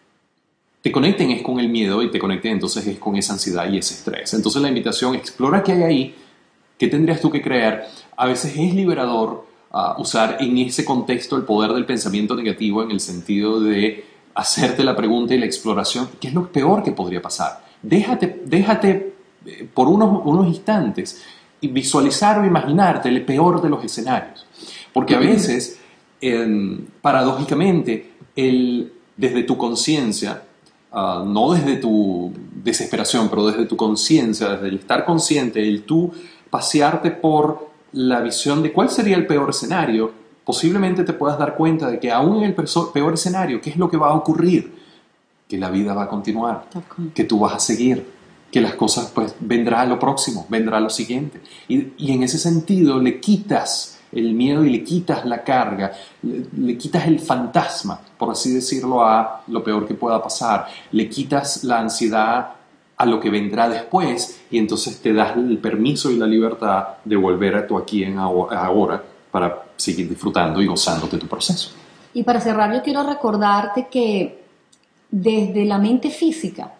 te conecten es con el miedo y te conecten entonces es con esa ansiedad y ese estrés. Entonces la invitación, explora qué hay ahí, qué tendrías tú que crear. A veces es liberador uh, usar en ese contexto el poder del pensamiento negativo en el sentido de hacerte la pregunta y la exploración, ¿qué es lo peor que podría pasar? Déjate, déjate eh, por unos, unos instantes y visualizar o imaginarte el peor de los escenarios. Porque a veces, eh, paradójicamente, el, desde tu conciencia, Uh, no desde tu desesperación, pero desde tu conciencia, desde el estar consciente, el tú pasearte por la visión de cuál sería el peor escenario, posiblemente te puedas dar cuenta de que aún en el peor escenario, ¿qué es lo que va a ocurrir? Que la vida va a continuar, que tú vas a seguir, que las cosas, pues, vendrá lo próximo, vendrá lo siguiente. Y, y en ese sentido le quitas el miedo y le quitas la carga, le, le quitas el fantasma, por así decirlo, a lo peor que pueda pasar, le quitas la ansiedad a lo que vendrá después y entonces te das el permiso y la libertad de volver a tu aquí en ahora para seguir disfrutando y gozándote tu proceso. Y para cerrar yo quiero recordarte que desde la mente física,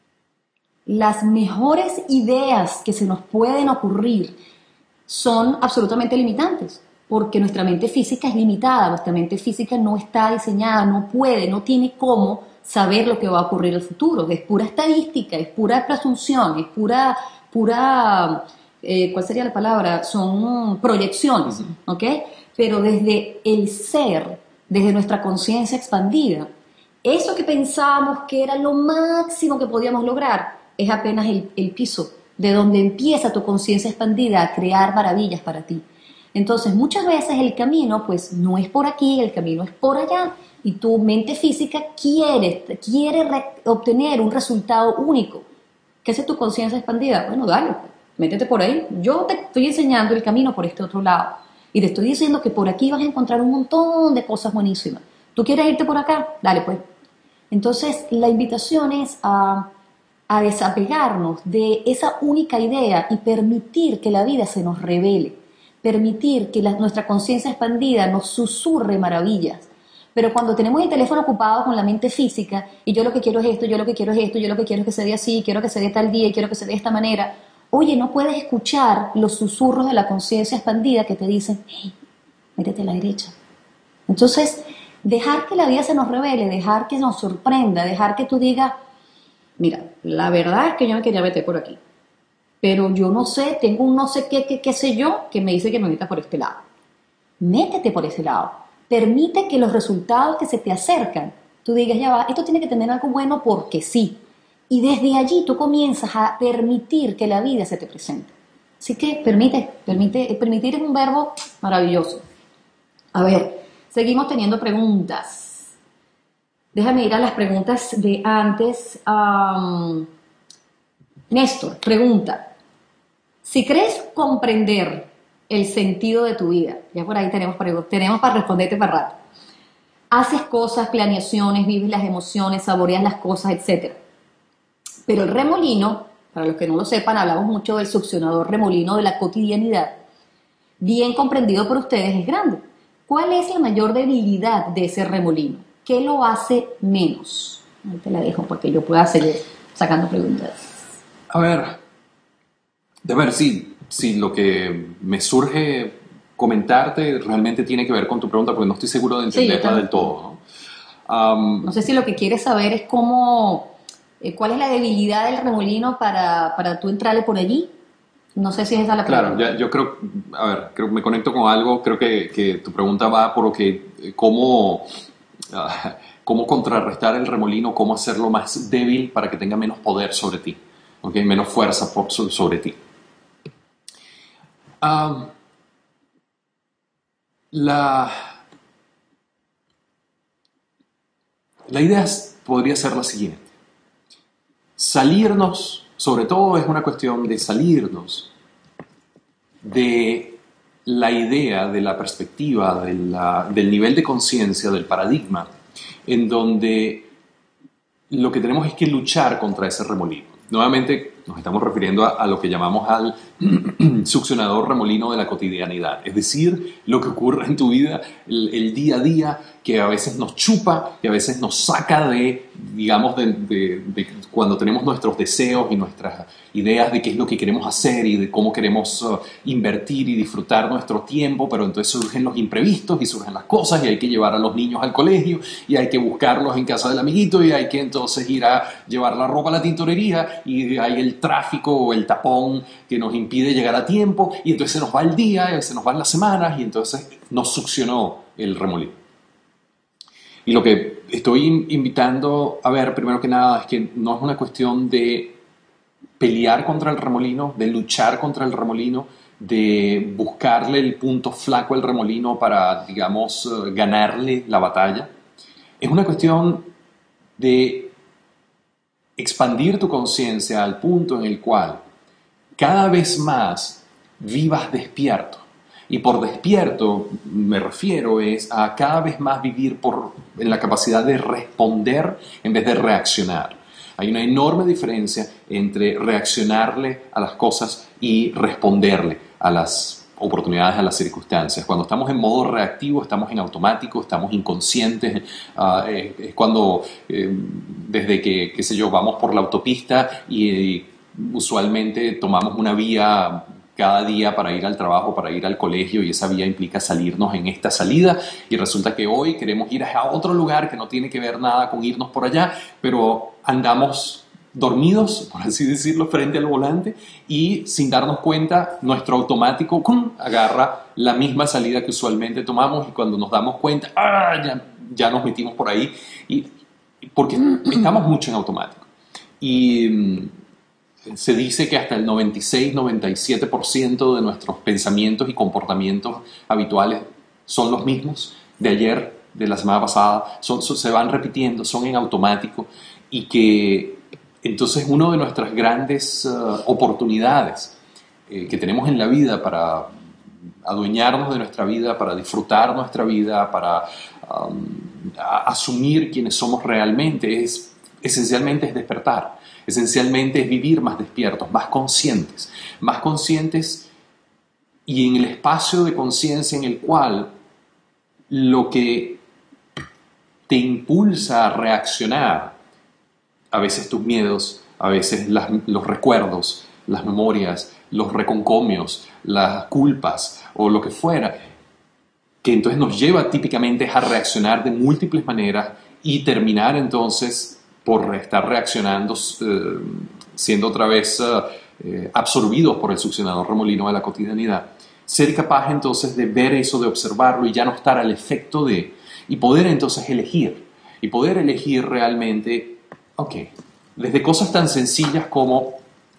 las mejores ideas que se nos pueden ocurrir son absolutamente limitantes, porque nuestra mente física es limitada, nuestra mente física no está diseñada, no puede, no tiene cómo saber lo que va a ocurrir en el futuro, es pura estadística, es pura presunción, es pura, pura eh, ¿cuál sería la palabra? Son proyecciones, uh-huh. ¿Ok? Pero desde el ser, desde nuestra conciencia expandida, eso que pensábamos que era lo máximo que podíamos lograr es apenas el, el piso, de donde empieza tu conciencia expandida a crear maravillas para ti. Entonces, muchas veces el camino, pues, no es por aquí, el camino es por allá, y tu mente física quiere, quiere re- obtener un resultado único. ¿Qué hace tu conciencia expandida? Bueno, dale, métete por ahí. Yo te estoy enseñando el camino por este otro lado, y te estoy diciendo que por aquí vas a encontrar un montón de cosas buenísimas. ¿Tú quieres irte por acá? Dale, pues. Entonces, la invitación es a... a desapegarnos de esa única idea y permitir que la vida se nos revele, permitir que la, nuestra conciencia expandida nos susurre maravillas. Pero cuando tenemos el teléfono ocupado con la mente física, y yo lo que quiero es esto, yo lo que quiero es esto, yo lo que quiero es que se dé así, quiero que se dé tal día y quiero que se dé de esta manera, oye, no puedes escuchar los susurros de la conciencia expandida que te dicen, hey, métete a la derecha. Entonces, dejar que la vida se nos revele, dejar que nos sorprenda, dejar que tú digas, mira, la verdad es que yo me quería meter por aquí, pero yo no sé, tengo un no sé qué, qué, qué sé yo, que me dice que me meta por este lado. Métete por ese lado. Permite que los resultados que se te acercan tú digas, ya va, esto tiene que tener algo bueno porque sí. Y desde allí tú comienzas a permitir que la vida se te presente. Así que permite, permite, permitir es un verbo maravilloso. A ver, seguimos teniendo preguntas. Déjame ir a las preguntas de antes. Um, Néstor, pregunta. Si crees comprender el sentido de tu vida, ya por ahí tenemos, tenemos para responderte para rato. Haces cosas, planeaciones, vives las emociones, saboreas las cosas, etcétera. Pero el remolino, para los que no lo sepan, hablamos mucho del succionador remolino de la cotidianidad, bien comprendido por ustedes, es grande. ¿Cuál es la mayor debilidad de ese remolino? ¿Qué lo hace menos? Ahí te la dejo porque yo pueda seguir sacando preguntas. A ver, de ver si, si lo que me surge comentarte realmente tiene que ver con tu pregunta, porque no estoy seguro de entenderla sí, del todo, ¿no? Um, no sé si lo que quieres saber es cómo, eh, cuál es la debilidad del remolino para, para tú entrarle por allí. No sé si es esa la pregunta. Claro, ya, yo creo, a ver, creo que me conecto con algo, creo que, que tu pregunta va por lo que, cómo, uh, cómo contrarrestar el remolino, cómo hacerlo más débil para que tenga menos poder sobre ti, ¿okay? Menos fuerza por, sobre ti. Um, la, la idea podría ser la siguiente. Salirnos, sobre todo es una cuestión de salirnos de la idea, de la perspectiva, de la, del nivel de conciencia, del paradigma, en donde lo que tenemos es que luchar contra ese remolino. Nuevamente nos estamos refiriendo a, a lo que llamamos al succionador remolino de la cotidianidad, es decir, lo que ocurre en tu vida, el, el día a día, que a veces nos chupa, que a veces nos saca de, digamos, de, de, de cuando tenemos nuestros deseos y nuestras ideas de qué es lo que queremos hacer y de cómo queremos uh, invertir y disfrutar nuestro tiempo, pero entonces surgen los imprevistos y surgen las cosas y hay que llevar a los niños al colegio y hay que buscarlos en casa del amiguito y hay que entonces ir a llevar la ropa a la tintorería y hay el tráfico o el tapón que nos impide llegar a tiempo y entonces se nos va el día y se nos van las semanas y entonces nos succionó el remolino. Y lo que estoy invitando a ver, primero que nada, es que no es una cuestión de pelear contra el remolino, de luchar contra el remolino, de buscarle el punto flaco al remolino para, digamos, ganarle la batalla. Es una cuestión de expandir tu conciencia al punto en el cual cada vez más vivas despierto. Y por despierto me refiero es a cada vez más vivir por, en la capacidad de responder en vez de reaccionar. Hay una enorme diferencia entre reaccionarle a las cosas y responderle a las oportunidades, a las circunstancias. Cuando estamos en modo reactivo, estamos en automático, estamos inconscientes. Uh, es, es cuando, eh, desde que, qué sé yo, vamos por la autopista y, y usualmente tomamos una vía cada día para ir al trabajo, para ir al colegio y esa vía implica salirnos en esta salida y resulta que hoy queremos ir a otro lugar que no tiene que ver nada con irnos por allá, pero andamos dormidos, por así decirlo, frente al volante y sin darnos cuenta nuestro automático ¡cum!, agarra la misma salida que usualmente tomamos y cuando nos damos cuenta ¡ah! ya, ya nos metimos por ahí y, porque estamos mucho en automático y se dice que hasta el noventa y seis, noventa y siete por ciento de nuestros pensamientos y comportamientos habituales son los mismos de ayer, de la semana pasada, son, son, se van repitiendo, son en automático y que entonces una de nuestras grandes uh, oportunidades eh, que tenemos en la vida para adueñarnos de nuestra vida, para disfrutar nuestra vida, para um, asumir quiénes somos realmente, es esencialmente es despertar. Esencialmente es vivir más despiertos, más conscientes, más conscientes y en el espacio de conciencia en el cual lo que te impulsa a reaccionar, a veces tus miedos, a veces las, los recuerdos, las memorias, los reconcomios, las culpas o lo que fuera, que entonces nos lleva típicamente a reaccionar de múltiples maneras y terminar entonces por estar reaccionando, eh, siendo otra vez eh, absorbidos por el succionador remolino de la cotidianidad. Ser capaz entonces de ver eso, de observarlo y ya no estar al efecto de, y poder entonces elegir. y poder elegir realmente, ok, desde cosas tan sencillas como,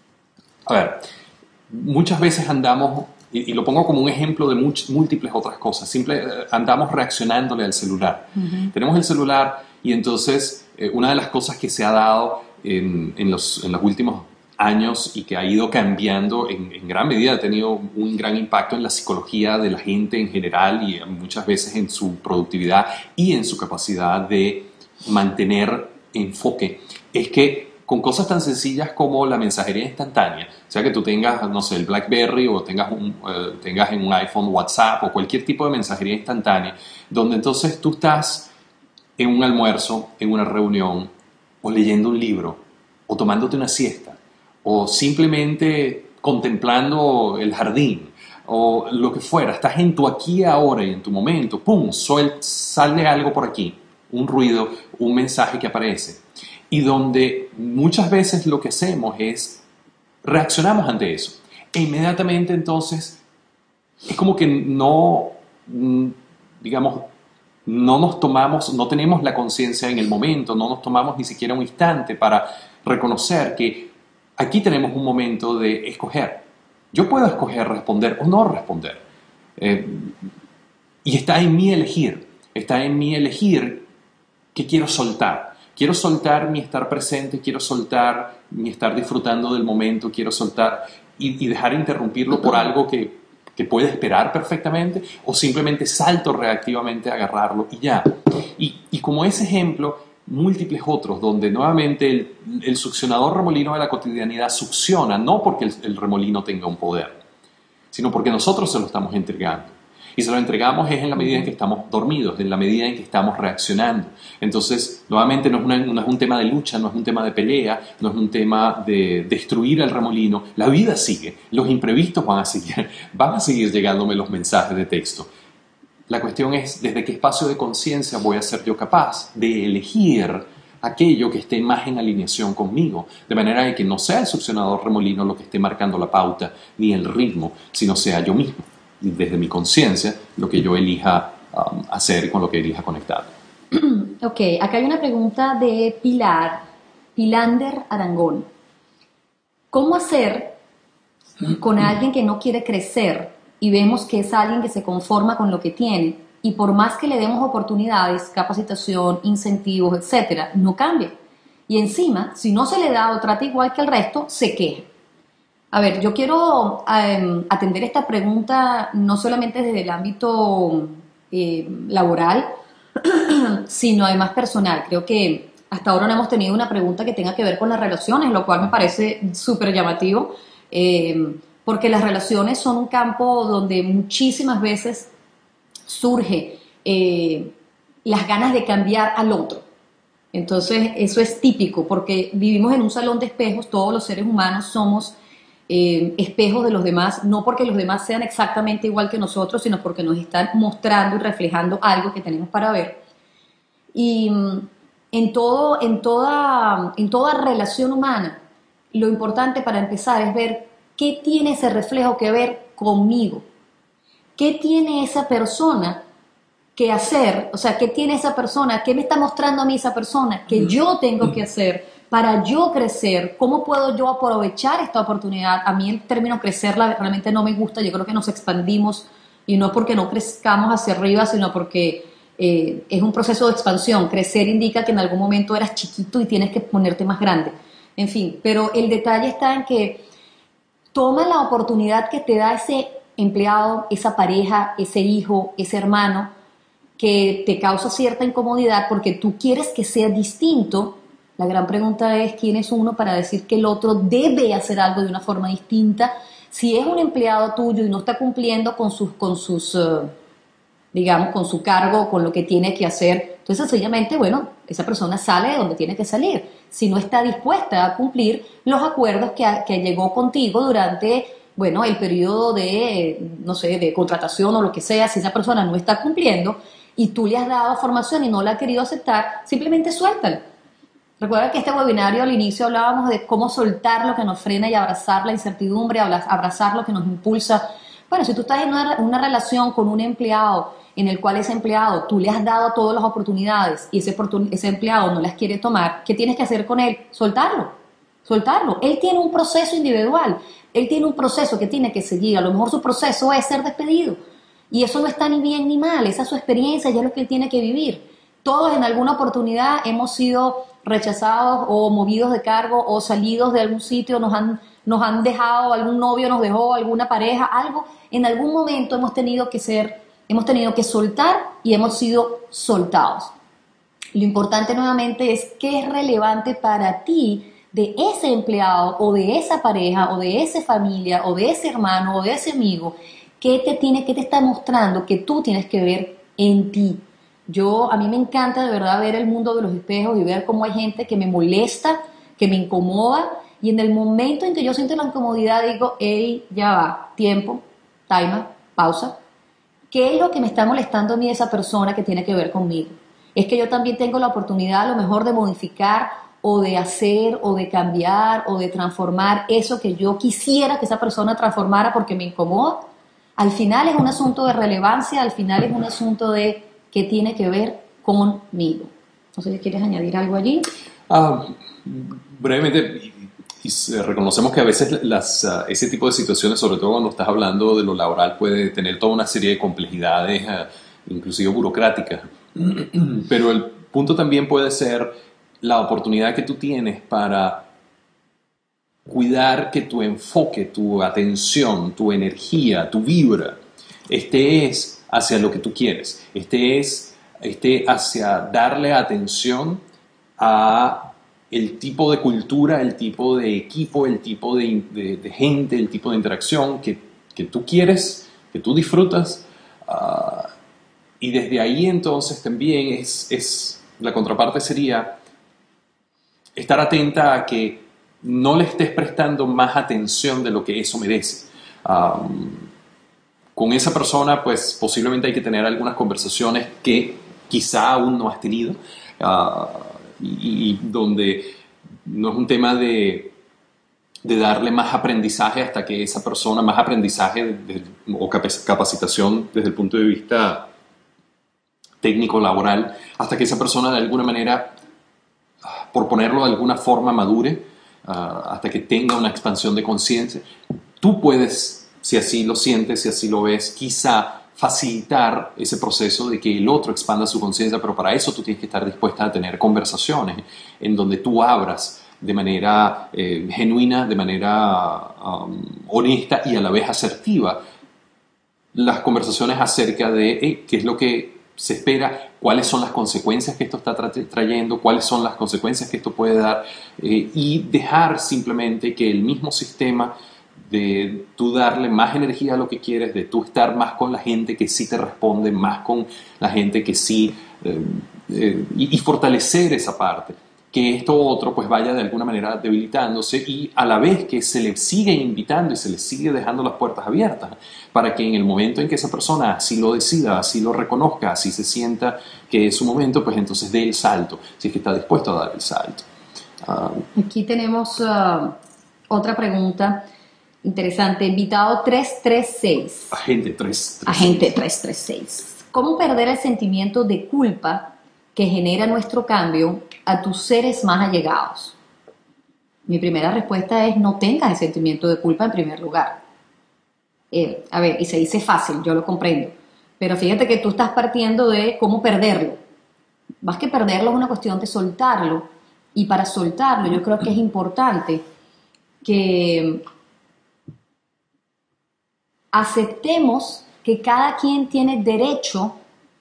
a ver, muchas veces andamos, y, y lo pongo como un ejemplo de much, múltiples otras cosas, simple, eh, andamos reaccionándole al celular. Uh-huh. Tenemos el celular y entonces eh, una de las cosas que se ha dado en, en, los, en los últimos años y que ha ido cambiando en, en gran medida, ha tenido un gran impacto en la psicología de la gente en general y muchas veces en su productividad y en su capacidad de mantener enfoque, es que con cosas tan sencillas como la mensajería instantánea, o sea que tú tengas, no sé, el BlackBerry o tengas, un, eh, tengas en un iPhone WhatsApp o cualquier tipo de mensajería instantánea, donde entonces tú estás en un almuerzo, en una reunión, o leyendo un libro, o tomándote una siesta, o simplemente contemplando el jardín, o lo que fuera, estás en tu aquí y ahora y en tu momento, ¡pum!, suel, sale algo por aquí, un ruido, un mensaje que aparece. Y donde muchas veces lo que hacemos es reaccionamos ante eso. E inmediatamente entonces es como que no, digamos, no nos tomamos, no tenemos la conciencia en el momento, no nos tomamos ni siquiera un instante para reconocer que aquí tenemos un momento de escoger. Yo puedo escoger responder o no responder. Eh, y está en mí elegir, está en mí elegir qué quiero soltar. Quiero soltar mi estar presente, quiero soltar mi estar disfrutando del momento, quiero soltar y, y dejar interrumpirlo por algo que, que puede esperar perfectamente o simplemente salto reactivamente a agarrarlo y ya. Y, y como ese ejemplo, múltiples otros donde nuevamente el, el succionador remolino de la cotidianidad succiona, no porque el, el remolino tenga un poder, sino porque nosotros se lo estamos entregando. Y se lo entregamos es en la medida en que estamos dormidos, en la medida en que estamos reaccionando. Entonces, nuevamente, no es, una, no es un tema de lucha, no es un tema de pelea, no es un tema de destruir el remolino. La vida sigue, los imprevistos van a seguir, van a seguir llegándome los mensajes de texto. La cuestión es, ¿desde qué espacio de conciencia voy a ser yo capaz de elegir aquello que esté más en alineación conmigo? De manera de que no sea el succionador remolino lo que esté marcando la pauta, ni el ritmo, sino sea yo mismo. Desde mi conciencia, lo que yo elija um, hacer con lo que elija conectar. Ok, acá hay una pregunta de Pilar, Pilander Arangón. ¿Cómo hacer con alguien que no quiere crecer y vemos que es alguien que se conforma con lo que tiene y por más que le demos oportunidades, capacitación, incentivos, etcétera, no cambia? Y encima, si no se le da o trata igual que el resto, se queja. A ver, yo quiero um, atender esta pregunta no solamente desde el ámbito eh, laboral, sino además personal. Creo que hasta ahora no hemos tenido una pregunta que tenga que ver con las relaciones, lo cual me parece súper llamativo, eh, porque las relaciones son un campo donde muchísimas veces surge eh, las ganas de cambiar al otro. Entonces, eso es típico, porque vivimos en un salón de espejos, todos los seres humanos somos Eh, espejos de los demás, no porque los demás sean exactamente igual que nosotros, sino porque nos están mostrando y reflejando algo que tenemos para ver. Y en, todo, en, toda, en toda relación humana, lo importante para empezar es ver qué tiene ese reflejo que ver conmigo, qué tiene esa persona que hacer, o sea, qué tiene esa persona, qué me está mostrando a mí esa persona que yo tengo que hacer para yo crecer. ¿Cómo puedo yo aprovechar esta oportunidad? A mí el término crecer realmente no me gusta. Yo creo que nos expandimos y no porque no crezcamos hacia arriba, sino porque eh, es un proceso de expansión. Crecer indica que en algún momento eras chiquito y tienes que ponerte más grande. En fin, pero el detalle está en que toma la oportunidad que te da ese empleado, esa pareja, ese hijo, ese hermano, que te causa cierta incomodidad porque tú quieres que sea distinto. La gran pregunta es, ¿quién es uno para decir que el otro debe hacer algo de una forma distinta? Si es un empleado tuyo y no está cumpliendo con sus, con sus uh, digamos, con su cargo, con lo que tiene que hacer, entonces sencillamente, bueno, esa persona sale de donde tiene que salir. Si no está dispuesta a cumplir los acuerdos que, que llegó contigo durante, bueno, el periodo de, no sé, de contratación o lo que sea, si esa persona no está cumpliendo y tú le has dado formación y no la ha querido aceptar, simplemente suéltala. Recuerda que este webinario al inicio hablábamos de cómo soltar lo que nos frena y abrazar la incertidumbre, abrazar lo que nos impulsa. Bueno, si tú estás en una, una relación con un empleado en el cual ese empleado, tú le has dado todas las oportunidades y ese, ese empleado no las quiere tomar, ¿qué tienes que hacer con él? Soltarlo, soltarlo. Él tiene un proceso individual, él tiene un proceso que tiene que seguir, a lo mejor su proceso es ser despedido y eso no está ni bien ni mal, esa es su experiencia, ya es lo que él tiene que vivir. Todos en alguna oportunidad hemos sido rechazados o movidos de cargo o salidos de algún sitio, nos han, nos han dejado, algún novio nos dejó, alguna pareja, algo. En algún momento hemos tenido que ser, hemos tenido que soltar y hemos sido soltados. Lo importante nuevamente es qué es relevante para ti de ese empleado o de esa pareja o de esa familia o de ese hermano o de ese amigo, qué te tiene, qué te está mostrando que tú tienes que ver en ti. Yo, a mí me encanta de verdad ver el mundo de los espejos y ver cómo hay gente que me molesta, que me incomoda, y en el momento en que yo siento la incomodidad digo, hey, ya va, tiempo, timer, pausa. ¿Qué es lo que me está molestando a mí de esa persona que tiene que ver conmigo? Es que yo también tengo la oportunidad a lo mejor de modificar o de hacer o de cambiar o de transformar eso que yo quisiera que esa persona transformara porque me incomoda. Al final es un asunto de relevancia, al final es un asunto de que tiene que ver conmigo. No sé si quieres añadir algo allí. Ah, brevemente, y, y reconocemos que a veces las, uh, ese tipo de situaciones, sobre todo cuando estás hablando de lo laboral, puede tener toda una serie de complejidades, uh, inclusive burocráticas. Pero el punto también puede ser la oportunidad que tú tienes para cuidar que tu enfoque, tu atención, tu energía, tu vibra, este es hacia lo que tú quieres. Este es este hacia darle atención a el tipo de cultura, el tipo de equipo, el tipo de, de, de gente, el tipo de interacción que, que tú quieres, que tú disfrutas. Uh, y desde ahí entonces también es, es la contraparte sería estar atenta a que no le estés prestando más atención de lo que eso merece. Um, con esa persona, pues posiblemente hay que tener algunas conversaciones que quizá aún no has tenido, uh, y, y donde no es un tema de, de darle más aprendizaje hasta que esa persona, más aprendizaje de, de, o capacitación desde el punto de vista técnico, laboral, hasta que esa persona de alguna manera, por ponerlo de alguna forma, madure, uh, hasta que tenga una expansión de conciencia. Tú puedes, si así lo sientes, si así lo ves, quizá facilitar ese proceso de que el otro expanda su conciencia, pero para eso tú tienes que estar dispuesta a tener conversaciones en donde tú abras de manera eh, genuina, de manera um, honesta y a la vez asertiva las conversaciones acerca de hey, qué es lo que se espera, cuáles son las consecuencias que esto está tra- trayendo, cuáles son las consecuencias que esto puede dar, eh, y dejar simplemente que el mismo sistema de tú darle más energía a lo que quieres, de tú estar más con la gente que sí te responde, más con la gente que sí, eh, eh, y, y fortalecer esa parte, que esto otro pues vaya de alguna manera debilitándose y a la vez que se le sigue invitando y se le sigue dejando las puertas abiertas para que en el momento en que esa persona así lo decida, así lo reconozca, así se sienta que es su momento, pues entonces dé el salto, si es que está dispuesto a dar el salto. Uh, Aquí tenemos uh, otra pregunta interesante. Invitado tres tres seis. Agente tres tres seis. Agente tres tres seis. ¿Cómo perder el sentimiento de culpa que genera nuestro cambio a tus seres más allegados? Mi primera respuesta es no tengas el sentimiento de culpa en primer lugar. Eh, a ver, y se dice fácil, yo lo comprendo, pero fíjate que tú estás partiendo de cómo perderlo. Más que perderlo es una cuestión de soltarlo, y para soltarlo yo creo que es importante que aceptemos que cada quien tiene derecho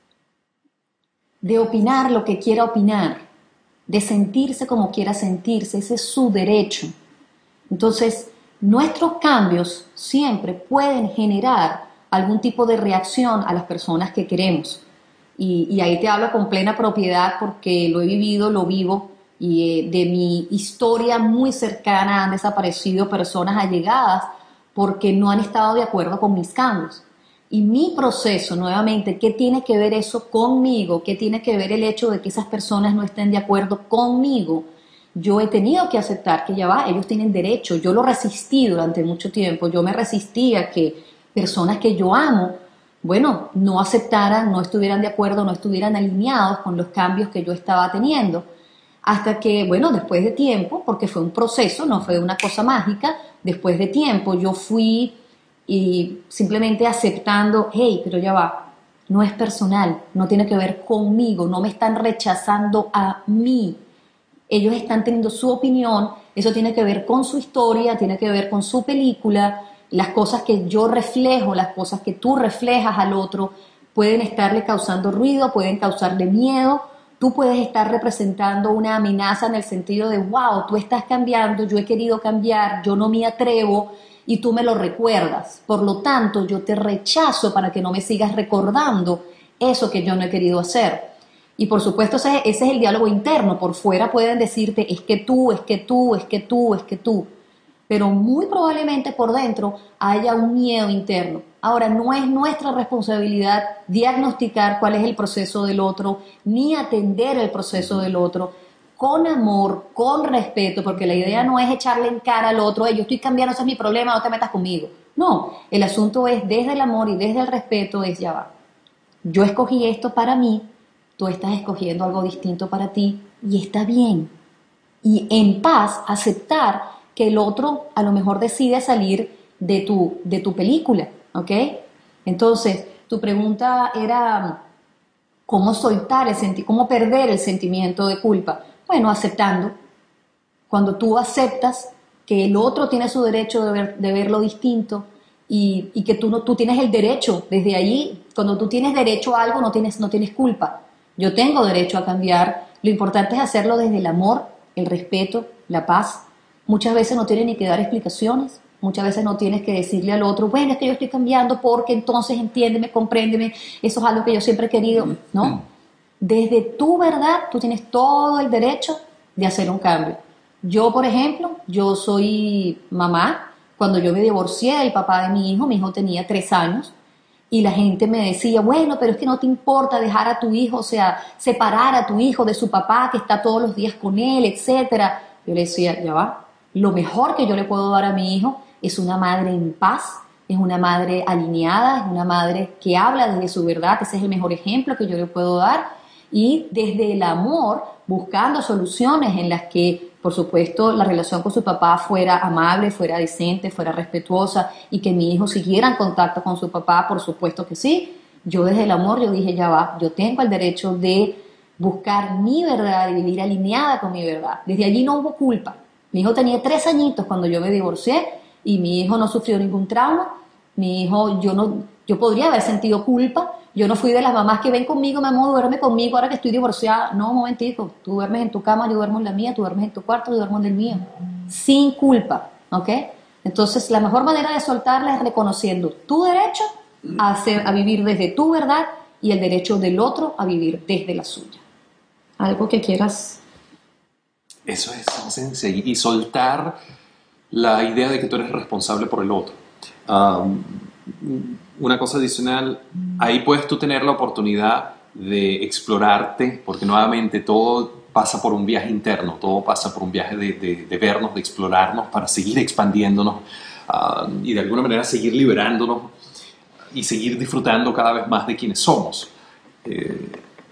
de opinar lo que quiera opinar, de sentirse como quiera sentirse, ese es su derecho. Entonces, nuestros cambios siempre pueden generar algún tipo de reacción a las personas que queremos. Y, y ahí te hablo con plena propiedad porque lo he vivido, lo vivo, y eh, de mi historia muy cercana han desaparecido personas allegadas porque no han estado de acuerdo con mis cambios. Y mi proceso, nuevamente, ¿qué tiene que ver eso conmigo? ¿Qué tiene que ver el hecho de que esas personas no estén de acuerdo conmigo? Yo he tenido que aceptar que ya va, ellos tienen derecho. Yo lo resistí durante mucho tiempo. Yo me resistí a que personas que yo amo bueno, no aceptaran, no estuvieran de acuerdo, no estuvieran alineados con los cambios que yo estaba teniendo. Hasta que, bueno, después de tiempo, porque fue un proceso, no fue una cosa mágica, después de tiempo yo fui y simplemente aceptando, hey, pero ya va, no es personal, no tiene que ver conmigo, no me están rechazando a mí. Ellos están teniendo su opinión, eso tiene que ver con su historia, tiene que ver con su película, las cosas que yo reflejo, las cosas que tú reflejas al otro, pueden estarle causando ruido, pueden causarle miedo. Tú puedes estar representando una amenaza en el sentido de, wow, tú estás cambiando, yo he querido cambiar, yo no me atrevo y tú me lo recuerdas. Por lo tanto, yo te rechazo para que no me sigas recordando eso que yo no he querido hacer. Y por supuesto, ese, ese es el diálogo interno. Por fuera pueden decirte, es que tú, es que tú, es que tú, es que tú. Pero muy probablemente por dentro haya un miedo interno. Ahora, no es nuestra responsabilidad diagnosticar cuál es el proceso del otro, ni atender el proceso del otro, con amor, con respeto, porque la idea no es echarle en cara al otro, hey, yo estoy cambiando, ese es mi problema, no te metas conmigo. No, el asunto es desde el amor y desde el respeto, es ya va. Yo escogí esto para mí, tú estás escogiendo algo distinto para ti, y está bien. Y en paz aceptar que el otro a lo mejor decide salir de tu, de tu película, ¿ok? Entonces, tu pregunta era, ¿cómo soltar el senti- cómo perder el sentimiento de culpa? Bueno, aceptando. Cuando tú aceptas que el otro tiene su derecho de, ver, de verlo distinto y, y que tú, no, tú tienes el derecho, desde allí, cuando tú tienes derecho a algo, no tienes, no tienes culpa. Yo tengo derecho a cambiar. Lo importante es hacerlo desde el amor, el respeto, la paz. Muchas veces no tienes ni que dar explicaciones, muchas veces no tienes que decirle al otro, bueno, es que yo estoy cambiando porque entonces entiéndeme, compréndeme, eso es algo que yo siempre he querido, ¿no? Desde tu verdad, tú tienes todo el derecho de hacer un cambio. Yo, por ejemplo, yo soy mamá, cuando yo me divorcié del papá de mi hijo, mi hijo tenía tres años, y la gente me decía, bueno, pero es que no te importa dejar a tu hijo, o sea, separar a tu hijo de su papá que está todos los días con él, etcétera. Yo le decía, ya va. Lo mejor que yo le puedo dar a mi hijo es una madre en paz, es una madre alineada, es una madre que habla desde su verdad, ese es el mejor ejemplo que yo le puedo dar, y desde el amor, buscando soluciones en las que, por supuesto, la relación con su papá fuera amable, fuera decente, fuera respetuosa, y que mi hijo siguiera en contacto con su papá, por supuesto que sí. Yo desde el amor, yo dije, ya va, yo tengo el derecho de buscar mi verdad y vivir alineada con mi verdad. Desde allí no hubo culpa. Mi hijo tenía tres añitos cuando yo me divorcié y mi hijo no sufrió ningún trauma. Mi hijo, yo no, yo podría haber sentido culpa. Yo no fui de las mamás que ven conmigo, mi amor, duerme conmigo ahora que estoy divorciada. No, un momentico, tú duermes en tu cama, yo duermo en la mía, tú duermes en tu cuarto, yo duermo en el mío. Sin culpa, ¿ok? Entonces, la mejor manera de soltarla es reconociendo tu derecho a, hacer, a vivir desde tu verdad y el derecho del otro a vivir desde la suya. ¿Algo que quieras? Eso es, y soltar la idea de que tú eres responsable por el otro. Um, una cosa adicional, ahí puedes tú tener la oportunidad de explorarte, porque nuevamente todo pasa por un viaje interno, todo pasa por un viaje de, de, de vernos, de explorarnos para seguir expandiéndonos uh, y de alguna manera seguir liberándonos y seguir disfrutando cada vez más de quienes somos. Eh,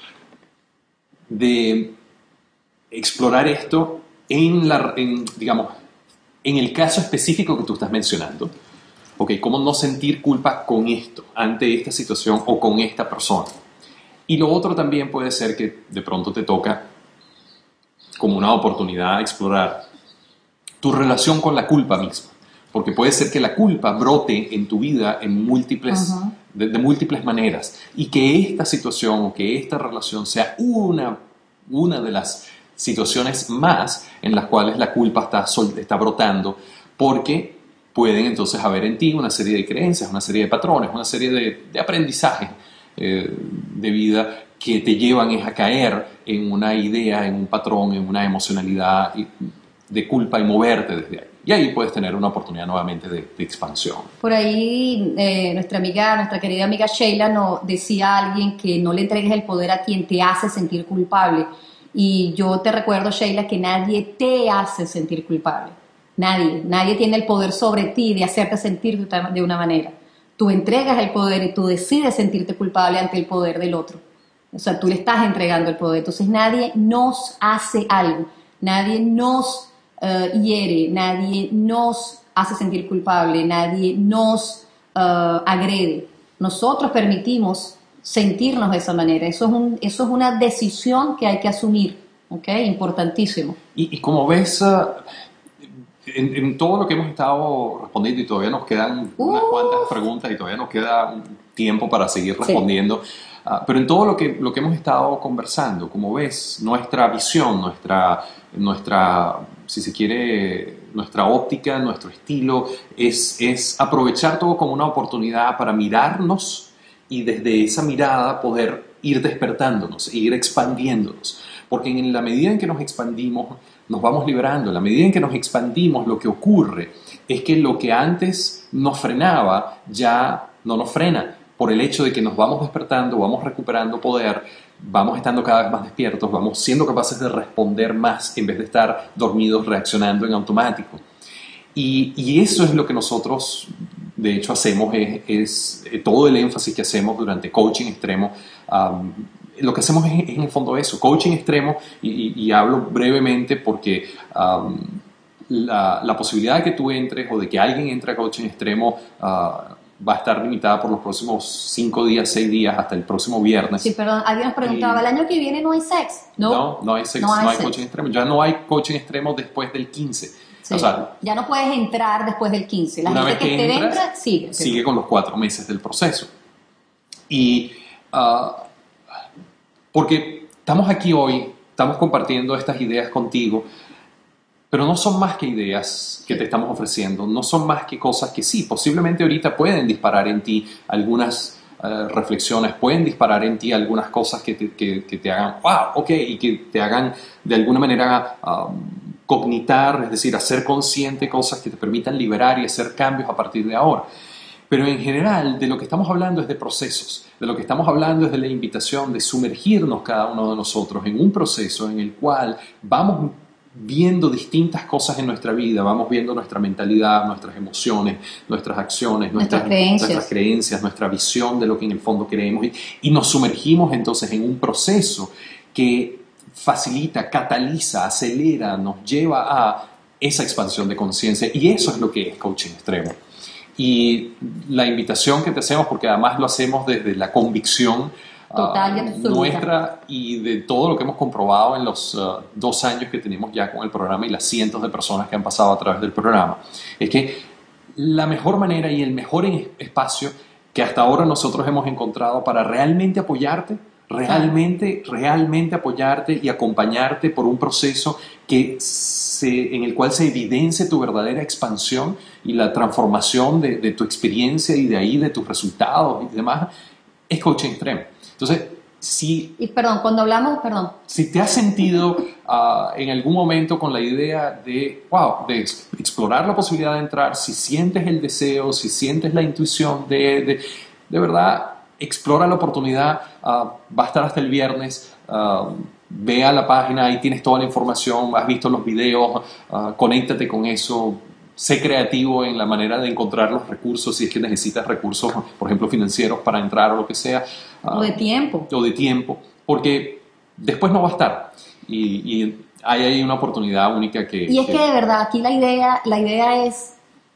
de explorar esto en, la, en, digamos, en el caso específico que tú estás mencionando. Ok, ¿cómo no sentir culpa con esto, ante esta situación o con esta persona? Y lo otro también puede ser que de pronto te toca como una oportunidad explorar tu relación con la culpa misma. Porque puede ser que la culpa brote en tu vida en múltiples, uh-huh. de, de múltiples maneras. Y que esta situación o que esta relación sea una, una de las situaciones más en las cuales la culpa está, está brotando, porque pueden entonces haber en ti una serie de creencias, una serie de patrones, una serie de, de aprendizajes eh, de vida que te llevan a caer en una idea, en un patrón, en una emocionalidad de culpa y moverte desde ahí. Y ahí puedes tener una oportunidad nuevamente de, de expansión. Por ahí eh, nuestra amiga, nuestra querida amiga Sheila nos decía a alguien que no le entregues el poder a quien te hace sentir culpable. Y yo te recuerdo, Sheila, que nadie te hace sentir culpable. Nadie. Nadie tiene el poder sobre ti de hacerte sentir de una manera. tú entregas el poder y tú decides sentirte culpable ante el poder del otro. O sea, tú le estás entregando el poder. Entonces nadie nos hace algo, nadie nos uh, hiere, nadie nos hace sentir culpable, nadie nos uh, agrede. Nosotros permitimos sentirnos de esa manera. Eso es, un, eso es una decisión que hay que asumir, ¿ok? Importantísimo. Y, y como ves, uh, en, en todo lo que hemos estado respondiendo, y todavía nos quedan uh. unas cuantas preguntas y todavía nos queda un tiempo para seguir respondiendo, sí. uh, pero en todo lo que, lo que hemos estado conversando, como ves, nuestra visión, nuestra, nuestra si se quiere, nuestra óptica, nuestro estilo, es, es aprovechar todo como una oportunidad para mirarnos y desde esa mirada poder ir despertándonos, ir expandiéndonos. Porque en la medida en que nos expandimos, nos vamos liberando. En la medida en que nos expandimos, lo que ocurre es que lo que antes nos frenaba ya no nos frena. Por el hecho de que nos vamos despertando, vamos recuperando poder, vamos estando cada vez más despiertos, vamos siendo capaces de responder más en vez de estar dormidos reaccionando en automático. Y, y eso es lo que nosotros, de hecho, hacemos, es, es todo el énfasis que hacemos durante Coaching Extremo. Um, lo que hacemos es, es en el fondo eso, Coaching Extremo, y, y, y hablo brevemente porque um, la, la posibilidad de que tú entres o de que alguien entre a Coaching Extremo uh, va a estar limitada por los próximos cinco días, seis días, hasta el próximo viernes. Sí, perdón, alguien nos preguntaba, ¿el año que viene no hay sex? No, no, no hay sex, no hay, no hay sex. Coaching Extremo. Ya no hay Coaching Extremo después del quince. Sí. O sea, ya no puedes entrar después del quince. La una gente vez que, que esté entras, dentro sigue. Sigue con los cuatro meses del proceso. Y uh, porque estamos aquí hoy, estamos compartiendo estas ideas contigo, pero no son más que ideas que te estamos ofreciendo, no son más que cosas que sí, posiblemente ahorita pueden disparar en ti algunas uh, reflexiones, pueden disparar en ti algunas cosas que te, que, que te hagan, wow, ok, y que te hagan de alguna manera um, cognitar, es decir, hacer consciente cosas que te permitan liberar y hacer cambios a partir de ahora. Pero en general, de lo que estamos hablando es de procesos, de lo que estamos hablando es de la invitación de sumergirnos cada uno de nosotros en un proceso en el cual vamos viendo distintas cosas en nuestra vida, vamos viendo nuestra mentalidad, nuestras emociones, nuestras acciones, nuestras, nuestras, creencias. nuestras creencias, nuestra visión de lo que en el fondo queremos y, y nos sumergimos entonces en un proceso que facilita, cataliza, acelera, nos lleva a esa expansión de conciencia y eso es lo que es Coaching Extremo. Y la invitación que te hacemos, porque además lo hacemos desde la convicción Total, uh, nuestra y de todo lo que hemos comprobado en los uh, dos años que tenemos ya con el programa y las cientos de personas que han pasado a través del programa, es que la mejor manera y el mejor espacio que hasta ahora nosotros hemos encontrado para realmente apoyarte, realmente, realmente apoyarte y acompañarte por un proceso que se, en el cual se evidencie tu verdadera expansión y la transformación de, de tu experiencia y de ahí de tus resultados y demás, es Coaching Extremo. Entonces, si... Y perdón, cuando hablamos, perdón. Si te has sentido uh, en algún momento con la idea de, wow, de explorar la posibilidad de entrar, si sientes el deseo, si sientes la intuición de, de, de verdad, explora la oportunidad, uh, va a estar hasta el viernes, uh, ve a la página, ahí tienes toda la información, has visto los videos, uh, conéctate con eso, sé creativo en la manera de encontrar los recursos, si es que necesitas recursos, por ejemplo, financieros para entrar o lo que sea. Uh, o de tiempo. O de tiempo, porque después no va a estar. Y, y hay ahí una oportunidad única que... Y es que, que de verdad, aquí la idea, la idea es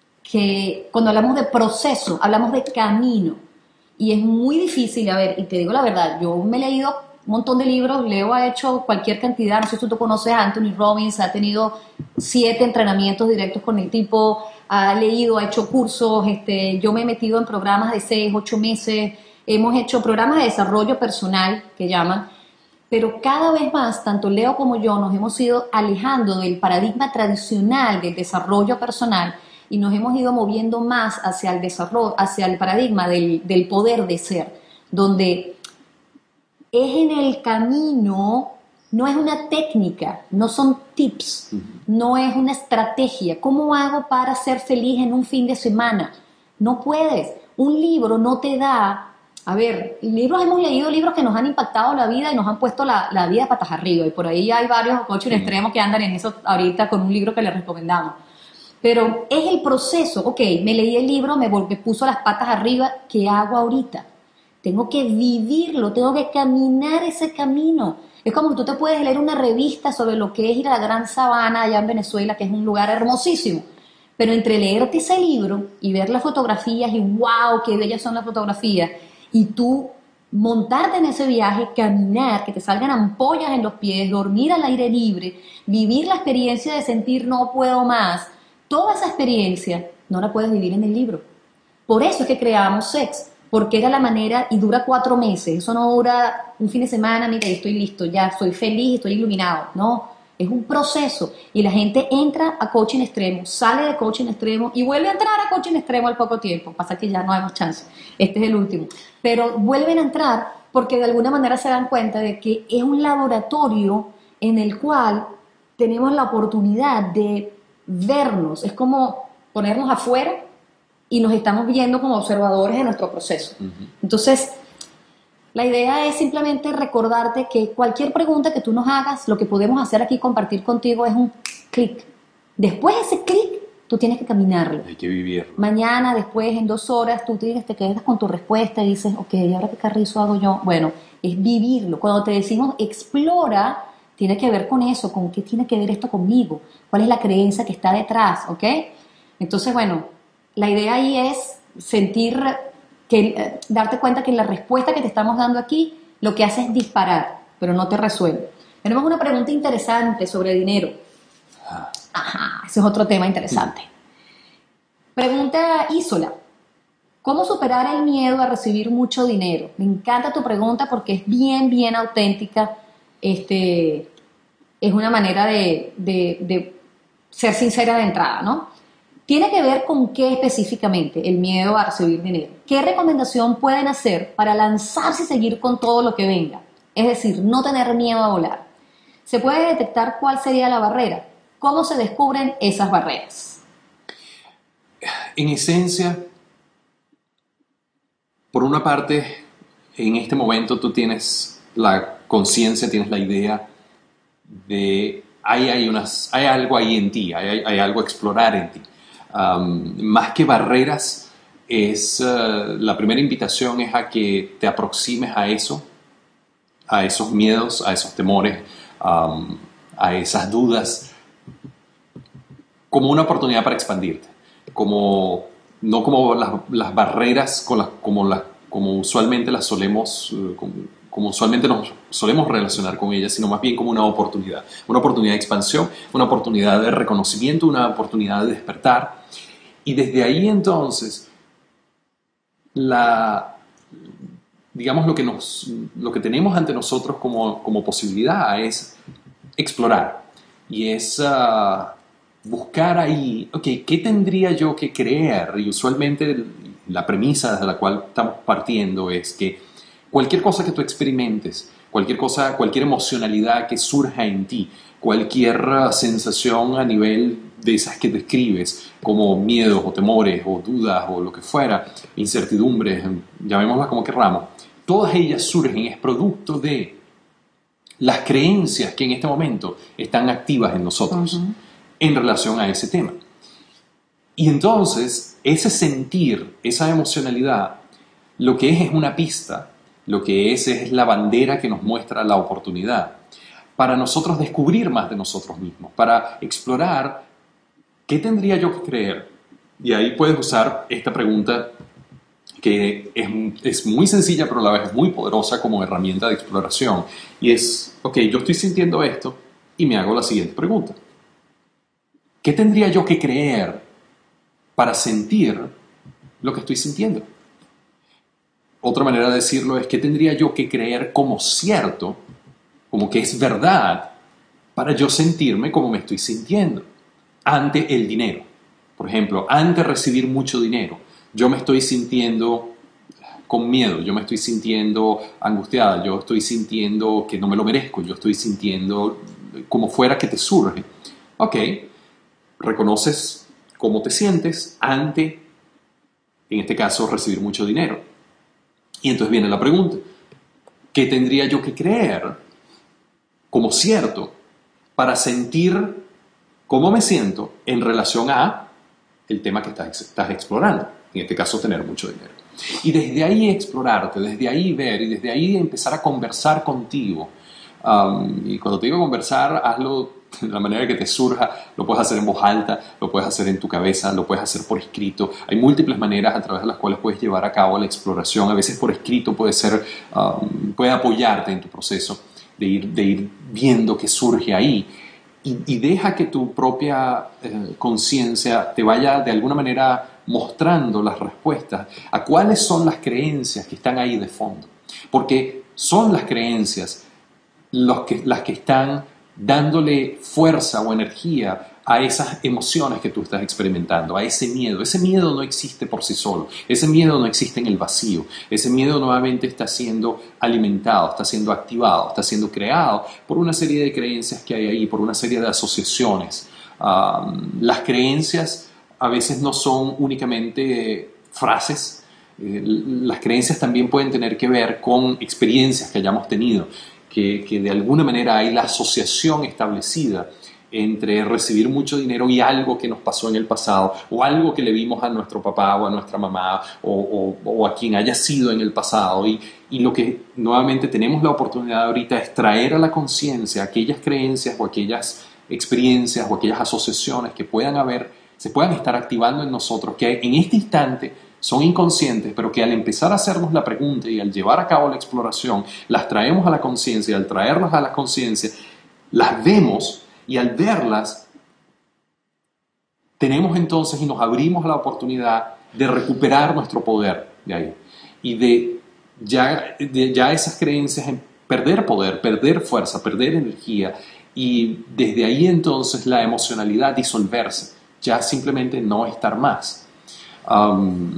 que cuando hablamos de proceso, hablamos de camino. Y es muy difícil, a ver, y te digo la verdad, yo me he leído un montón de libros, Leo ha hecho cualquier cantidad, no sé si tú conoces a Anthony Robbins, ha tenido siete entrenamientos directos con el tipo, ha leído, ha hecho cursos, este, yo me he metido en programas de seis, ocho meses, hemos hecho programas de desarrollo personal, que llaman, pero cada vez más, tanto Leo como yo, nos hemos ido alejando del paradigma tradicional del desarrollo personal y nos hemos ido moviendo más hacia el desarrollo, hacia el paradigma del, del poder de ser, donde es en el camino, no es una técnica, no son tips, uh-huh. no es una estrategia. ¿Cómo hago para ser feliz en un fin de semana? No puedes. Un libro no te da... A ver, libros, hemos leído libros que nos han impactado la vida y nos han puesto la, la vida patas arriba, y por ahí hay varios coaches uh-huh. extremos que andan en eso ahorita con un libro que les recomendamos. Pero es el proceso. Ok, me leí el libro, me, vol- me puso las patas arriba. ¿Qué hago ahorita? Tengo que vivirlo, tengo que caminar ese camino. Es como que tú te puedes leer una revista sobre lo que es ir a la Gran Sabana allá en Venezuela, que es un lugar hermosísimo. Pero entre leerte ese libro y ver las fotografías y wow, qué bellas son las fotografías, y tú montarte en ese viaje, caminar, que te salgan ampollas en los pies, dormir al aire libre, vivir la experiencia de sentir no puedo más, toda esa experiencia no la puedes vivir en el libro. Por eso es que creamos Sex, porque era la manera, y dura cuatro meses, eso no dura un fin de semana, mira, estoy listo, ya soy feliz, estoy iluminado, no, es un proceso, y la gente entra a coaching extremo, sale de coaching extremo y vuelve a entrar a coaching extremo al poco tiempo, pasa que ya no hay más chance, este es el último, pero vuelven a entrar porque de alguna manera se dan cuenta de que es un laboratorio en el cual tenemos la oportunidad de vernos, es como ponernos afuera y nos estamos viendo como observadores de nuestro proceso. Uh-huh. Entonces, la idea es simplemente recordarte que cualquier pregunta que tú nos hagas, lo que podemos hacer aquí, compartir contigo, es un clic. Después de ese clic, tú tienes que caminarlo. Hay que vivirlo. Mañana, después, en dos horas, tú te, te quedas con tu respuesta y dices, ok, ¿y ahora qué carrizo hago yo? Bueno, es vivirlo. Cuando te decimos explora, tiene que ver con eso, con qué tiene que ver esto conmigo, cuál es la creencia que está detrás, ¿ok? Entonces, bueno, la idea ahí es sentir, que, eh, darte cuenta que la respuesta que te estamos dando aquí lo que hace es disparar, pero no te resuelve. Tenemos una pregunta interesante sobre dinero. Ajá, ese es otro tema interesante. Pregunta Isola. ¿Cómo superar el miedo a recibir mucho dinero? Me encanta tu pregunta porque es bien, bien auténtica. Este, es una manera de, de, de ser sincera de entrada, ¿no? Tiene que ver con qué específicamente el miedo a recibir dinero. ¿Qué recomendación pueden hacer para lanzarse y seguir con todo lo que venga? Es decir, no tener miedo a volar. ¿Se puede detectar cuál sería la barrera? ¿Cómo se descubren esas barreras? En esencia, por una parte, en este momento tú tienes la conciencia, tienes la idea de hay, hay, unas, hay algo ahí en ti, hay, hay algo a explorar en ti. Um, más que barreras, es, uh, la primera invitación es a que te aproximes a eso, a esos miedos, a esos temores, um, a esas dudas, como una oportunidad para expandirte, como, no como las, las barreras con las, como, las, como usualmente las solemos, uh, como, como usualmente nos solemos relacionar con ellas, sino más bien como una oportunidad, una oportunidad de expansión, una oportunidad de reconocimiento, una oportunidad de despertar. Y desde ahí entonces, la, digamos lo que, nos, lo que tenemos ante nosotros como, como posibilidad es explorar y es uh, buscar ahí, ok, ¿qué tendría yo que creer? Y usualmente la premisa desde la cual estamos partiendo es que cualquier cosa que tú experimentes, cualquier cosa, cualquier emocionalidad que surja en ti, cualquier uh, sensación a nivel de esas que describes, como miedos o temores o dudas o lo que fuera, incertidumbres, llamémoslas como querramos, todas ellas surgen, es producto de las creencias que en este momento están activas en nosotros uh-huh. en relación a ese tema. Y entonces, ese sentir, esa emocionalidad, lo que es es una pista, lo que es es la bandera que nos muestra la oportunidad para nosotros descubrir más de nosotros mismos, para explorar qué tendría yo que creer. Y ahí puedes usar esta pregunta que es, es muy sencilla, pero a la vez es muy poderosa como herramienta de exploración. Y es, ok, yo estoy sintiendo esto y me hago la siguiente pregunta. ¿Qué tendría yo que creer para sentir lo que estoy sintiendo? Otra manera de decirlo es, ¿qué tendría yo que creer como cierto, como que es verdad, para yo sentirme como me estoy sintiendo ante el dinero? Por ejemplo, ante recibir mucho dinero, yo me estoy sintiendo con miedo, yo me estoy sintiendo angustiada, yo estoy sintiendo que no me lo merezco, yo estoy sintiendo como fuera que te surge. Ok, reconoces cómo te sientes ante, en este caso, recibir mucho dinero. Y entonces viene la pregunta, ¿qué tendría yo que creer como cierto para sentir cómo me siento en relación a el tema que estás, estás explorando, en este caso tener mucho dinero. Y desde ahí explorarte, desde ahí ver y desde ahí empezar a conversar contigo. Um, y cuando te digo conversar, hazlo de la manera que te surja. Lo puedes hacer en voz alta, lo puedes hacer en tu cabeza, lo puedes hacer por escrito. Hay múltiples maneras a través de las cuales puedes llevar a cabo la exploración. A veces por escrito puede ser, um, puede apoyarte en tu proceso de ir, de ir viendo qué surge ahí. Y, y deja que tu propia eh, conciencia te vaya de alguna manera mostrando las respuestas a cuáles son las creencias que están ahí de fondo. Porque son las creencias los que, las que están dándole fuerza o energía a esas emociones que tú estás experimentando, a ese miedo. Ese miedo no existe por sí solo, ese miedo no existe en el vacío, ese miedo nuevamente está siendo alimentado, está siendo activado, está siendo creado por una serie de creencias que hay ahí, por una serie de asociaciones. Um, las creencias a veces no son únicamente frases, eh, las creencias también pueden tener que ver con experiencias que hayamos tenido, que, que de alguna manera hay la asociación establecida entre recibir mucho dinero y algo que nos pasó en el pasado, o algo que le vimos a nuestro papá o a nuestra mamá, o, o, o a quien haya sido en el pasado. Y, y lo que nuevamente tenemos la oportunidad ahorita es traer a la conciencia aquellas creencias o aquellas experiencias o aquellas asociaciones que puedan haber, se puedan estar activando en nosotros, que en este instante son inconscientes, pero que al empezar a hacernos la pregunta y al llevar a cabo la exploración, las traemos a la conciencia, y al traerlas a la conciencia, las vemos. Y al verlas, tenemos entonces y nos abrimos a la oportunidad de recuperar nuestro poder de ahí. Y de ya, de ya esas creencias en perder poder, perder fuerza, perder energía. Y desde ahí entonces la emocionalidad disolverse, ya simplemente no estar más. Um,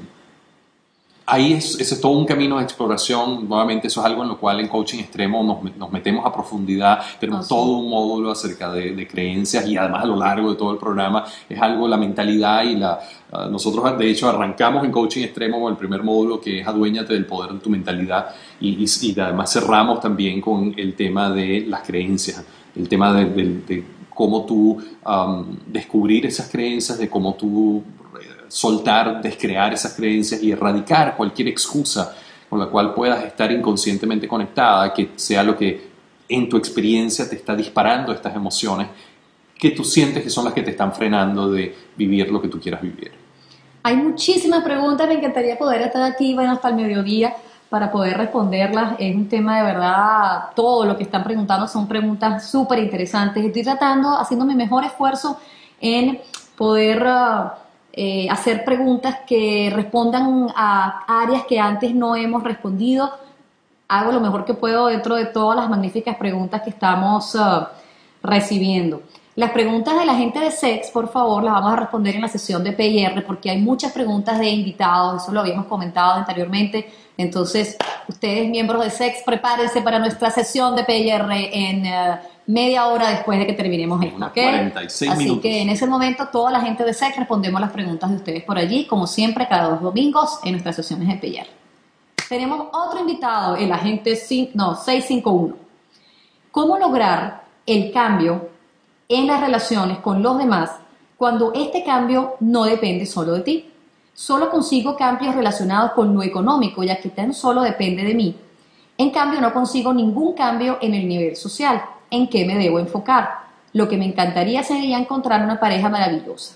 Ahí es, ese es todo un camino de exploración. Nuevamente, eso es algo en lo cual en coaching extremo nos, nos metemos a profundidad. Tenemos oh, sí. todo un módulo acerca de, de creencias, y además a lo largo de todo el programa es algo, la mentalidad y la... Uh, nosotros de hecho arrancamos en coaching extremo con el primer módulo, que es Aduéñate del poder de tu mentalidad, y, y, y además cerramos también con el tema de las creencias, el tema de, de, de cómo tú um, descubrir esas creencias, de cómo tú soltar, descrear esas creencias y erradicar cualquier excusa con la cual puedas estar inconscientemente conectada, que sea lo que en tu experiencia te está disparando estas emociones que tú sientes que son las que te están frenando de vivir lo que tú quieras vivir. Hay muchísimas preguntas, me encantaría poder estar aquí, bueno, hasta el mediodía para poder responderlas. Es un tema de verdad, todo lo que están preguntando son preguntas súper interesantes. Estoy tratando, haciendo mi mejor esfuerzo en poder uh, Eh, hacer preguntas que respondan a áreas que antes no hemos respondido. Hago lo mejor que puedo dentro de todas las magníficas preguntas que estamos uh, recibiendo. Las preguntas de la gente de S E X, por favor, las vamos a responder en la sesión de P I R, porque hay muchas preguntas de invitados, eso lo habíamos comentado anteriormente. Entonces, ustedes, miembros de S E X, prepárense para nuestra sesión de P I R en uh, media hora después de que terminemos esto, ¿ok? cuarenta y seis Así minutos. que en ese momento, toda la gente de S E X respondemos las preguntas de ustedes por allí, como siempre, cada dos domingos en nuestras sesiones de P I R. Tenemos otro invitado, el agente seiscientos cincuenta y uno. ¿Cómo lograr el cambio en las relaciones con los demás cuando este cambio no depende solo de ti? Solo consigo cambios relacionados con lo económico, ya que tan solo depende de mí. En cambio, no consigo ningún cambio en el nivel social. ¿En qué me debo enfocar? Lo que me encantaría sería encontrar una pareja maravillosa.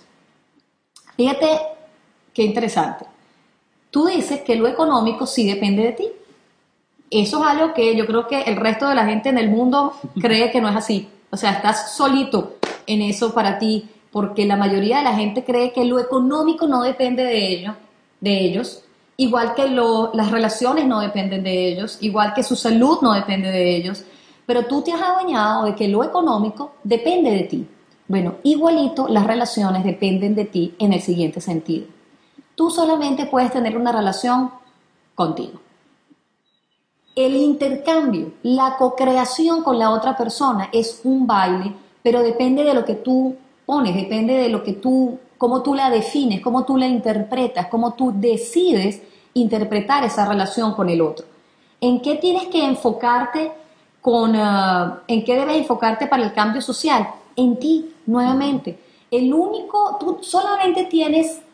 Fíjate qué interesante. Tú dices que lo económico sí depende de ti. Eso es algo que yo creo que el resto de la gente en el mundo cree que no es así. O sea, estás solito en eso para ti, porque la mayoría de la gente cree que lo económico no depende de ellos, de ellos, igual que lo, las relaciones no dependen de ellos, igual que su salud no depende de ellos, pero tú te has adueñado de que lo económico depende de ti. Bueno, igualito las relaciones dependen de ti en el siguiente sentido. Tú solamente puedes tener una relación contigo. El intercambio, la co-creación con la otra persona es un baile, pero depende de lo que tú pones, depende de lo que tú, cómo tú la defines, cómo tú la interpretas, cómo tú decides interpretar esa relación con el otro. ¿En qué tienes que enfocarte con, uh, en qué debes enfocarte para el cambio social? En ti, nuevamente. El único, tú solamente tienes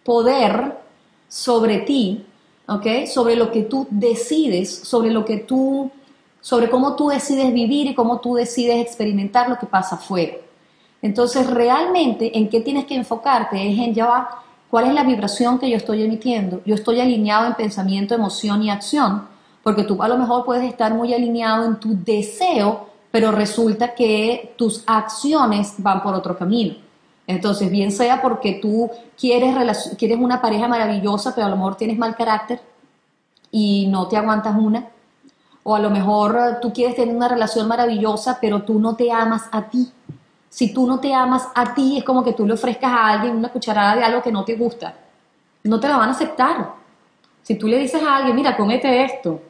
poder sobre ti, ¿ok? Sobre lo que tú decides, sobre lo que tú, sobre cómo tú decides vivir y cómo tú decides experimentar lo que pasa afuera. Entonces, realmente, ¿en qué tienes que enfocarte? Es en ya va, ¿cuál es la vibración que yo estoy emitiendo? Yo estoy alineado en pensamiento, emoción y acción, porque tú a lo mejor puedes estar muy alineado en tu deseo, pero resulta que tus acciones van por otro camino. Entonces, bien sea porque tú quieres, quieres una pareja maravillosa, pero a lo mejor tienes mal carácter y no te aguantas una, o a lo mejor tú quieres tener una relación maravillosa, pero tú no te amas a ti. Si tú no te amas a ti, es como que tú le ofrezcas a alguien una cucharada de algo que no te gusta. No te la van a aceptar. Si tú le dices a alguien, mira, cómete esto,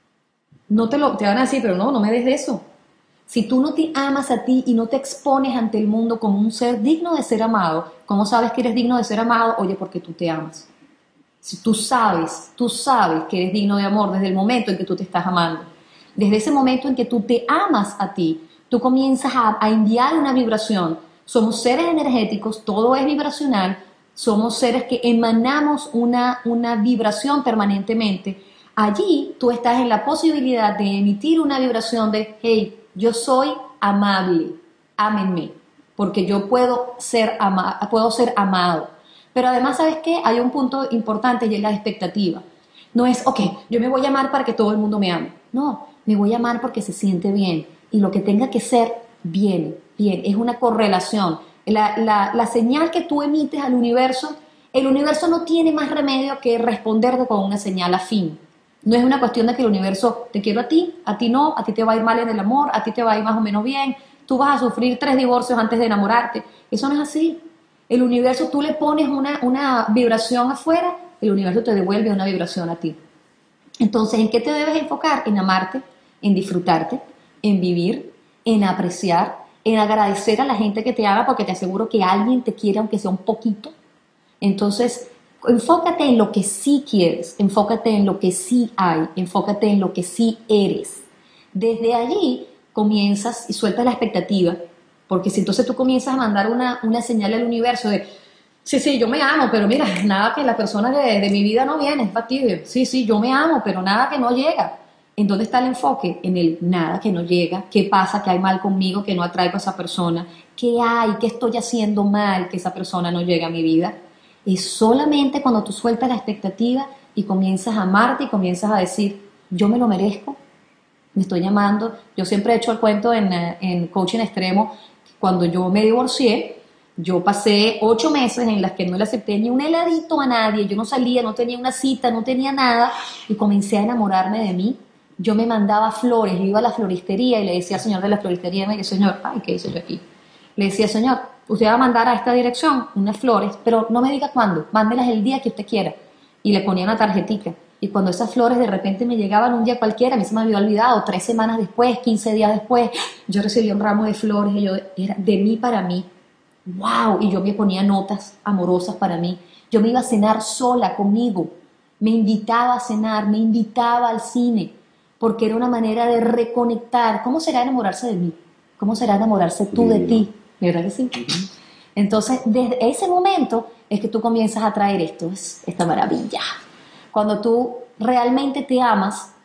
no te lo te van a decir, pero no, no me des de eso. Si tú no te amas a ti y no te expones ante el mundo como un ser digno de ser amado, ¿cómo sabes que eres digno de ser amado? Oye, porque tú te amas. Si tú sabes, tú sabes que eres digno de amor desde el momento en que tú te estás amando. Desde ese momento en que tú te amas a ti, tú comienzas a, a enviar una vibración. Somos seres energéticos, todo es vibracional, somos seres que emanamos una, una vibración permanentemente. Allí tú estás en la posibilidad de emitir una vibración de, hey, yo soy amable, ámenme, porque yo puedo ser, ama- puedo ser amado. Pero además, ¿sabes qué? Hay un punto importante y es la expectativa. No es, ok, yo me voy a amar para que todo el mundo me ame. No, me voy a amar porque se siente bien. Y lo que tenga que ser, bien, bien. Es una correlación. La, la, la señal que tú emites al universo, el universo no tiene más remedio que responderte con una señal afín. No es una cuestión de que el universo, te quiero a ti, a ti no, a ti te va a ir mal en el amor, a ti te va a ir más o menos bien, tú vas a sufrir tres divorcios antes de enamorarte. Eso no es así. El universo, tú le pones una, una vibración afuera, el universo te devuelve una vibración a ti. Entonces, ¿en qué te debes enfocar? En amarte, en disfrutarte, en vivir, en apreciar, en agradecer a la gente que te ama, porque te aseguro que alguien te quiere aunque sea un poquito. Entonces, enfócate en lo que sí quieres, enfócate en lo que sí hay, enfócate en lo que sí eres. Desde allí comienzas y sueltas la expectativa, porque si entonces tú comienzas a mandar una, una señal al universo de, sí, sí, yo me amo, pero mira, nada que la persona de, de mi vida no viene, es fastidio. Sí, sí, yo me amo, pero nada que no llega. ¿En dónde está el enfoque? En el nada que no llega. ¿Qué pasa? ¿Qué hay mal conmigo que no atraigo a esa persona? ¿Qué hay? ¿Qué estoy haciendo mal que esa persona no llegue a mi vida? Es solamente cuando tú sueltas la expectativa y comienzas a amarte y comienzas a decir, yo me lo merezco, me estoy llamando. Yo siempre he hecho el cuento en, en coaching extremo. Cuando yo me divorcié, yo pasé ocho meses en las que no le acepté ni un heladito a nadie, yo no salía, no tenía una cita, no tenía nada, y comencé a enamorarme de mí. Yo me mandaba flores, yo iba a la floristería y le decía al señor de la floristería, me decía, señor, ay, ¿qué hice yo aquí? Le decía, señor, usted va a mandar a esta dirección unas flores, pero no me diga cuándo, mándelas el día que usted quiera. Y le ponía una tarjetita. Y cuando esas flores de repente me llegaban un día cualquiera, a mí se me había olvidado, tres semanas después, quince días después, yo recibí un ramo de flores y yo, era de mí para mí. ¡Wow! Y yo me ponía notas amorosas para mí. Yo me iba a cenar sola conmigo. Me invitaba a cenar, me invitaba al cine, porque era una manera de reconectar. ¿Cómo será enamorarse de mí? ¿Cómo será enamorarse tú de ti? ¿Verdad que sí? Entonces, desde ese momento es que tú comienzas a traer esto, esta maravilla. Cuando tú realmente te amas,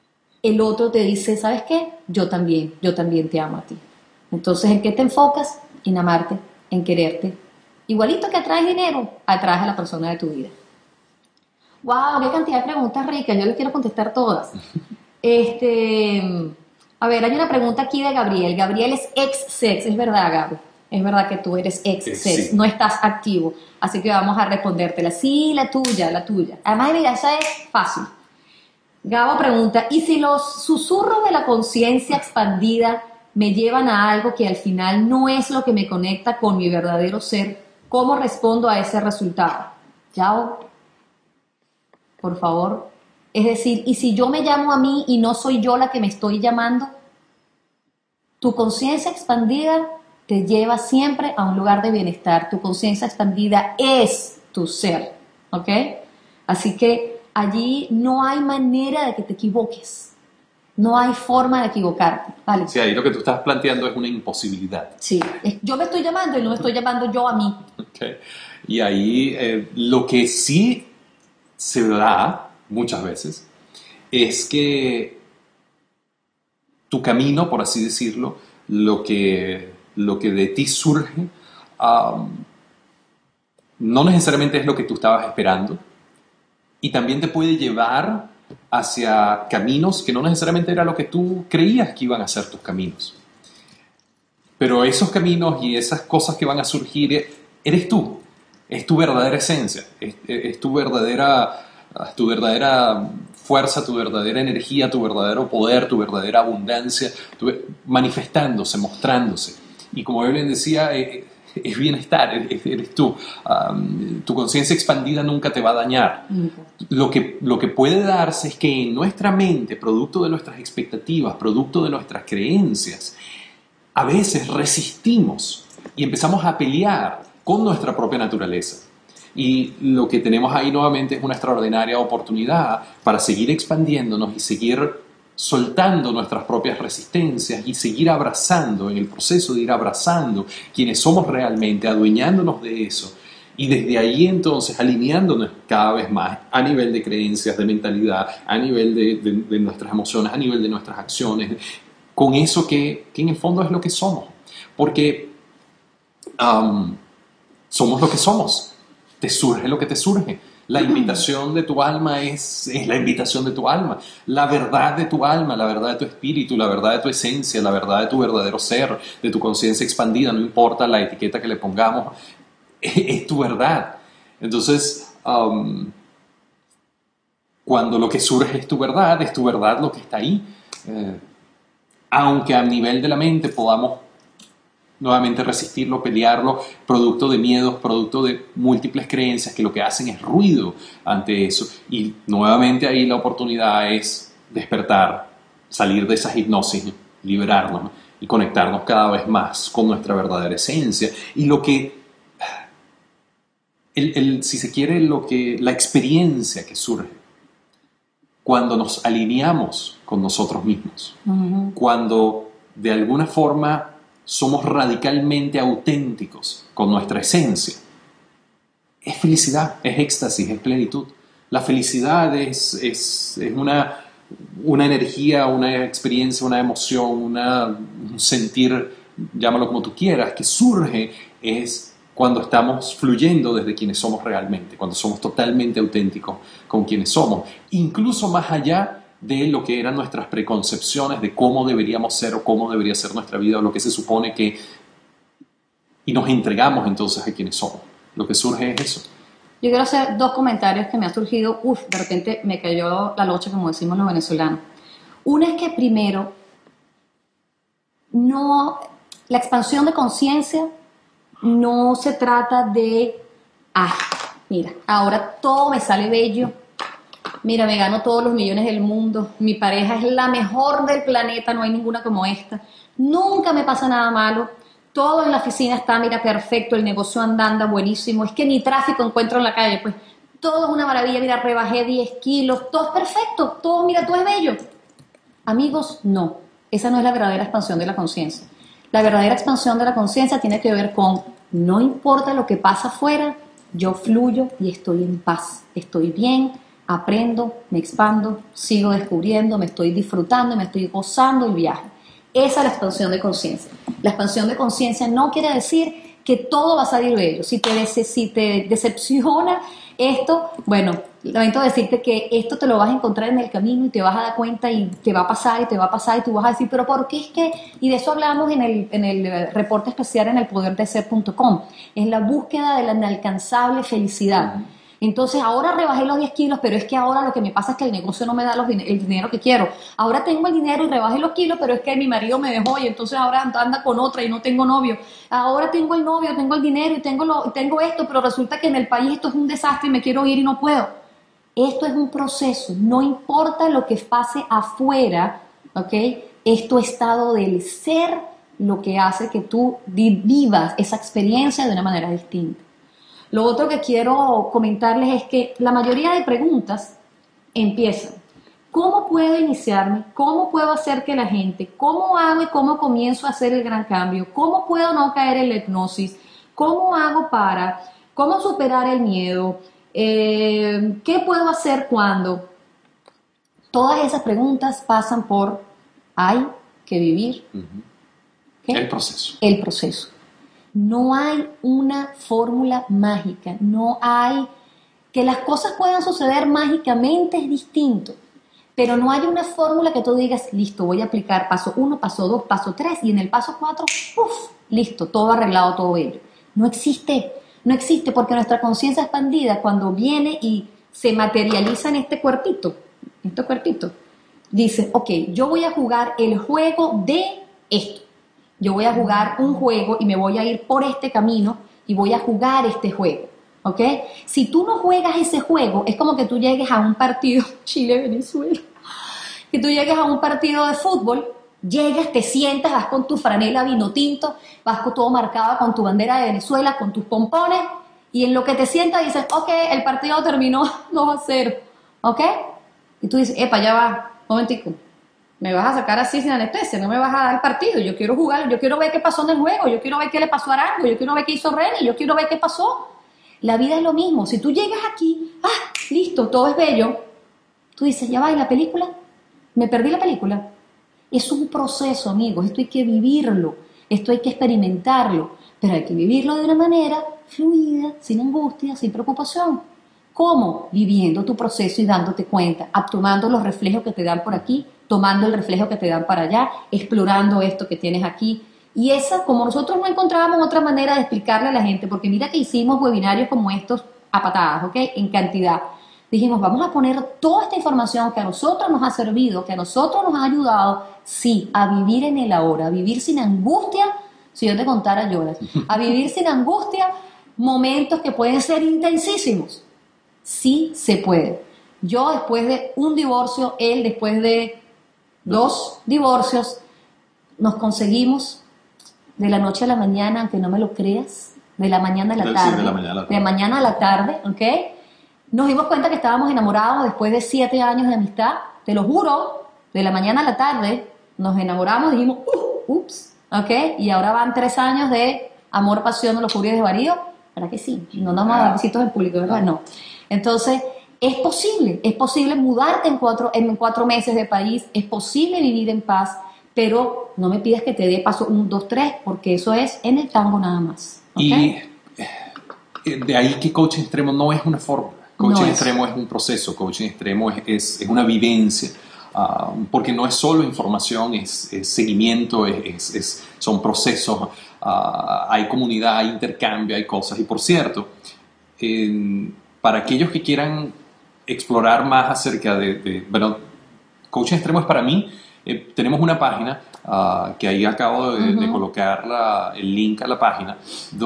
el otro te dice, ¿sabes qué? Yo también, yo también te amo a ti. Entonces, ¿en qué te enfocas? En amarte, en quererte. Igualito que atraes dinero, atraes a la persona de tu vida. ¡Wow! ¡Qué cantidad de preguntas ricas! Yo les quiero contestar todas. Este, a ver, hay una pregunta aquí de Gabriel. Gabriel es ex-sex, es verdad, Gabo. Es verdad que tú eres ex-sex, Sí. no estás activo. Así que vamos a respondértela. Sí, la tuya, la tuya. Además, mira, esa es fácil. Gabo pregunta, ¿y si los susurros de la conciencia expandida me llevan a algo que al final no es lo que me conecta con mi verdadero ser? ¿Cómo respondo a ese resultado? Gabo, por favor. Es decir, ¿y si yo me llamo a mí y no soy yo la que me estoy llamando? Tu conciencia expandida te lleva siempre a un lugar de bienestar. Tu conciencia expandida es tu ser, ¿ok? Así que allí no hay manera de que te equivoques. No hay forma de equivocarte, ¿vale? Sí, ahí lo que tú estás planteando es una imposibilidad. Sí, es- yo me estoy llamando y no me estoy llamando yo a mí. Okay. Y ahí eh, lo que sí se da muchas veces es que tu camino, por así decirlo, lo que, lo que de ti surge, um, no necesariamente es lo que tú estabas esperando y también te puede llevar hacia caminos que no necesariamente era lo que tú creías que iban a ser tus caminos. Pero esos caminos y esas cosas que van a surgir, eres tú, es tu verdadera esencia, es, es tu verdadera, tu verdadera fuerza, tu verdadera energía, tu verdadero poder, tu verdadera abundancia, tu, manifestándose, mostrándose. Y como yo bien decía, eh, es bienestar, eres, eres tú. Um, tu conciencia expandida nunca te va a dañar. Okay. Lo que, lo que puede darse es que en nuestra mente, producto de nuestras expectativas, producto de nuestras creencias, a veces resistimos y empezamos a pelear con nuestra propia naturaleza. Y lo que tenemos ahí nuevamente es una extraordinaria oportunidad para seguir expandiéndonos y seguir soltando nuestras propias resistencias y seguir abrazando, en el proceso de ir abrazando quienes somos realmente, adueñándonos de eso. Y desde ahí entonces alineándonos cada vez más a nivel de creencias, de mentalidad, a nivel de, de, de nuestras emociones, a nivel de nuestras acciones, con eso que, que en el fondo es lo que somos. Porque um, somos lo que somos. Te surge lo que te surge. La invitación de tu alma es, es la invitación de tu alma. La verdad de tu alma, la verdad de tu espíritu, la verdad de tu esencia, la verdad de tu verdadero ser, de tu conciencia expandida, no importa la etiqueta que le pongamos, es, es tu verdad. Entonces, um, cuando lo que surge es tu verdad, es tu verdad lo que está ahí. Eh, aunque a nivel de la mente podamos nuevamente resistirlo, pelearlo, producto de miedos, producto de múltiples creencias que lo que hacen es ruido ante eso. Y nuevamente ahí la oportunidad es despertar, salir de esa hipnosis, liberarnos, ¿no? Y conectarnos cada vez más con nuestra verdadera esencia. Y lo que, el, el, si se quiere, lo que, la experiencia que surge cuando nos alineamos con nosotros mismos, uh-huh. Cuando de alguna forma somos radicalmente auténticos con nuestra esencia, es felicidad, es éxtasis, es plenitud. La felicidad es, es, es una, una energía, una experiencia, una emoción, una, un sentir, llámalo como tú quieras, que surge es cuando estamos fluyendo desde quienes somos realmente, cuando somos totalmente auténticos con quienes somos, incluso más allá de lo que eran nuestras preconcepciones de cómo deberíamos ser o cómo debería ser nuestra vida o lo que se supone que... Y nos entregamos entonces a quienes somos. Lo que surge es eso. Yo quiero hacer dos comentarios que me han surgido. Uf, de repente me cayó la locha, como decimos los venezolanos. Una es que primero, no, la expansión de conciencia no se trata de, ah, mira, ahora todo me sale bello. Mira, me gano todos los millones del mundo, mi pareja es la mejor del planeta, no hay ninguna como esta, nunca me pasa nada malo, todo en la oficina está, mira, perfecto, el negocio anda, buenísimo, es que ni tráfico encuentro en la calle, pues todo es una maravilla, mira, rebajé diez kilos, todo es perfecto, todo, mira, todo es bello. Amigos, no, esa no es la verdadera expansión de la conciencia. La verdadera expansión de la conciencia tiene que ver con, no importa lo que pasa afuera, yo fluyo y estoy en paz, estoy bien, aprendo, me expando, sigo descubriendo, me estoy disfrutando, me estoy gozando el viaje. Esa es la expansión de conciencia. La expansión de conciencia no quiere decir que todo va a salir bello. Si te, si te decepciona esto, bueno, lamento decirte que esto te lo vas a encontrar en el camino y te vas a dar cuenta y te va a pasar y te va a pasar y tú vas a decir, pero ¿por qué es que? Y de eso hablamos en el, en el reporte especial en el poder de ser punto com, en la búsqueda de la inalcanzable felicidad. Uh-huh. Entonces ahora rebajé los diez kilos, pero es que ahora lo que me pasa es que el negocio no me da los, el dinero que quiero. Ahora tengo el dinero y rebajé los kilos, pero es que mi marido me dejó y entonces ahora anda con otra y no tengo novio. Ahora tengo el novio, tengo el dinero y tengo, lo, tengo esto, pero resulta que en el país esto es un desastre y me quiero ir y no puedo. Esto es un proceso, no importa lo que pase afuera, ¿ok? Es tu estado del ser lo que hace que tú vivas esa experiencia de una manera distinta. Lo otro que quiero comentarles es que la mayoría de preguntas empiezan, ¿cómo puedo iniciarme? ¿Cómo puedo hacer que la gente? ¿Cómo hago y cómo comienzo a hacer el gran cambio? ¿Cómo puedo no caer en la hipnosis? ¿Cómo hago para ¿Cómo superar el miedo? Eh, ¿Qué puedo hacer cuando? Todas esas preguntas pasan por hay que vivir. Uh-huh. ¿Qué? El proceso. El proceso. No hay una fórmula mágica, no hay... Que las cosas puedan suceder mágicamente es distinto, pero no hay una fórmula que tú digas, listo, voy a aplicar paso uno, paso dos, paso tres, y en el paso cuatro, ¡puf! Listo, todo arreglado, todo bello. No existe, no existe, porque nuestra conciencia expandida, cuando viene y se materializa en este cuerpito, en este cuerpito, dice, ok, yo voy a jugar el juego de esto. Yo voy a jugar un juego y me voy a ir por este camino y voy a jugar este juego. ¿Ok? Si tú no juegas ese juego, es como que tú llegues a un partido, Chile-Venezuela, que tú llegues a un partido de fútbol, llegas, te sientas, vas con tu franela vino tinto, vas con todo marcado con tu bandera de Venezuela, con tus pompones, y en lo que te sientas dices, ok, el partido terminó dos a cero, ¿ok? Y tú dices, epa, ya va, un momentico, me vas a sacar así sin anestesia, no me vas a dar el partido, yo quiero jugar, yo quiero ver qué pasó en el juego, yo quiero ver qué le pasó a Arango, yo quiero ver qué hizo Reni, yo quiero ver qué pasó. La vida es lo mismo. Si tú llegas aquí, ah, listo, todo es bello, tú dices, ya va, ¿y la película? ¿Me perdí la película? Es un proceso, amigos, esto hay que vivirlo, esto hay que experimentarlo, pero hay que vivirlo de una manera fluida, sin angustia, sin preocupación. ¿Cómo? Viviendo tu proceso y dándote cuenta, tomando los reflejos que te dan por aquí, tomando el reflejo que te dan para allá, explorando esto que tienes aquí. Y esa, como nosotros no encontrábamos otra manera de explicarle a la gente, porque mira que hicimos webinarios como estos a patadas, ¿ok? En cantidad. Dijimos, vamos a poner toda esta información que a nosotros nos ha servido, que a nosotros nos ha ayudado, sí, a vivir en el ahora, a vivir sin angustia, si yo te contara lloras, a vivir sin angustia momentos que pueden ser intensísimos. Sí se puede. Yo después de un divorcio, él después de dos divorcios, nos conseguimos de la noche a la mañana, aunque no me lo creas, de la mañana a la tarde, de la mañana a la tarde, de mañana a la tarde, ¿ok? Nos dimos cuenta que estábamos enamorados después de siete años de amistad, te lo juro, de la mañana a la tarde, nos enamoramos y dijimos, uh, ups, ¿ok? Y ahora van tres años de amor, pasión, locura y desvarío, ¿verdad que sí? No nos vamos a dar besitos en público, ¿verdad? No. Entonces, es posible, es posible mudarte en cuatro, en cuatro meses de país, es posible vivir en paz, pero no me pidas que te dé paso uno, dos, tres, porque eso es en el tango nada más. ¿Okay? Y de ahí que coaching extremo no es una fórmula. Coaching no es. extremo es un proceso, coaching extremo es, es, es una vivencia, uh, porque no es solo información, es, es seguimiento, es, es, es, son procesos, uh, hay comunidad, hay intercambio, hay cosas. Y por cierto, eh, para aquellos que quieran explorar más acerca de, de bueno, coaching extremo es para mí. Eh, tenemos una página uh, que ahí acabo de, uh-huh. de colocar la, el link a la página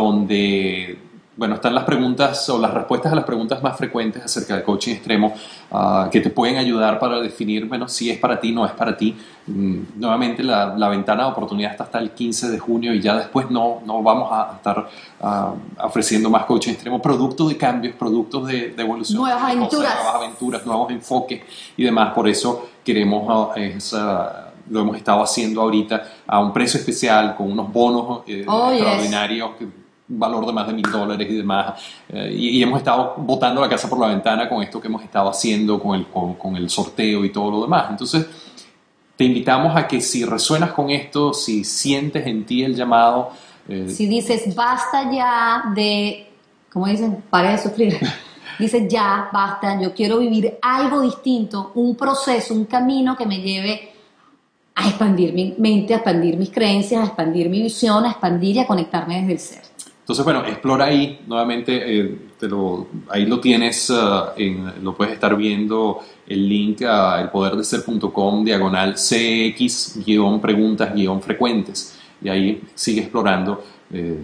donde, bueno, están las preguntas o las respuestas a las preguntas más frecuentes acerca del coaching extremo uh, que te pueden ayudar para definir, bueno, si es para ti, no es para ti. Mm, nuevamente la, la ventana de oportunidad está hasta el quince de junio y ya después no, no vamos a estar uh, ofreciendo más coaching extremo, producto de cambios, productos de, de evolución, nuevas de aventuras, cosas, nuevas aventuras, nuevos enfoques y demás. Por eso queremos, uh, es, uh, lo hemos estado haciendo ahorita a un precio especial con unos bonos eh, oh, extraordinarios, yes. un valor de más de mil dólares y demás, eh, y, y hemos estado botando la casa por la ventana con esto que hemos estado haciendo, con el, con, con el sorteo y todo lo demás. Entonces te invitamos a que si resuenas con esto, si sientes en ti el llamado, eh, si dices basta ya de, como dicen, pare de sufrir, dices ya, basta, yo quiero vivir algo distinto, un proceso, un camino que me lleve a expandir mi mente, a expandir mis creencias, a expandir mi visión, a expandir y a conectarme desde el ser. Entonces, bueno, explora ahí, nuevamente, eh, te lo, ahí lo tienes, uh, en, lo puedes estar viendo, el link a el poder de ser punto com, diagonal C X, guión preguntas, guión frecuentes, y ahí sigue explorando eh,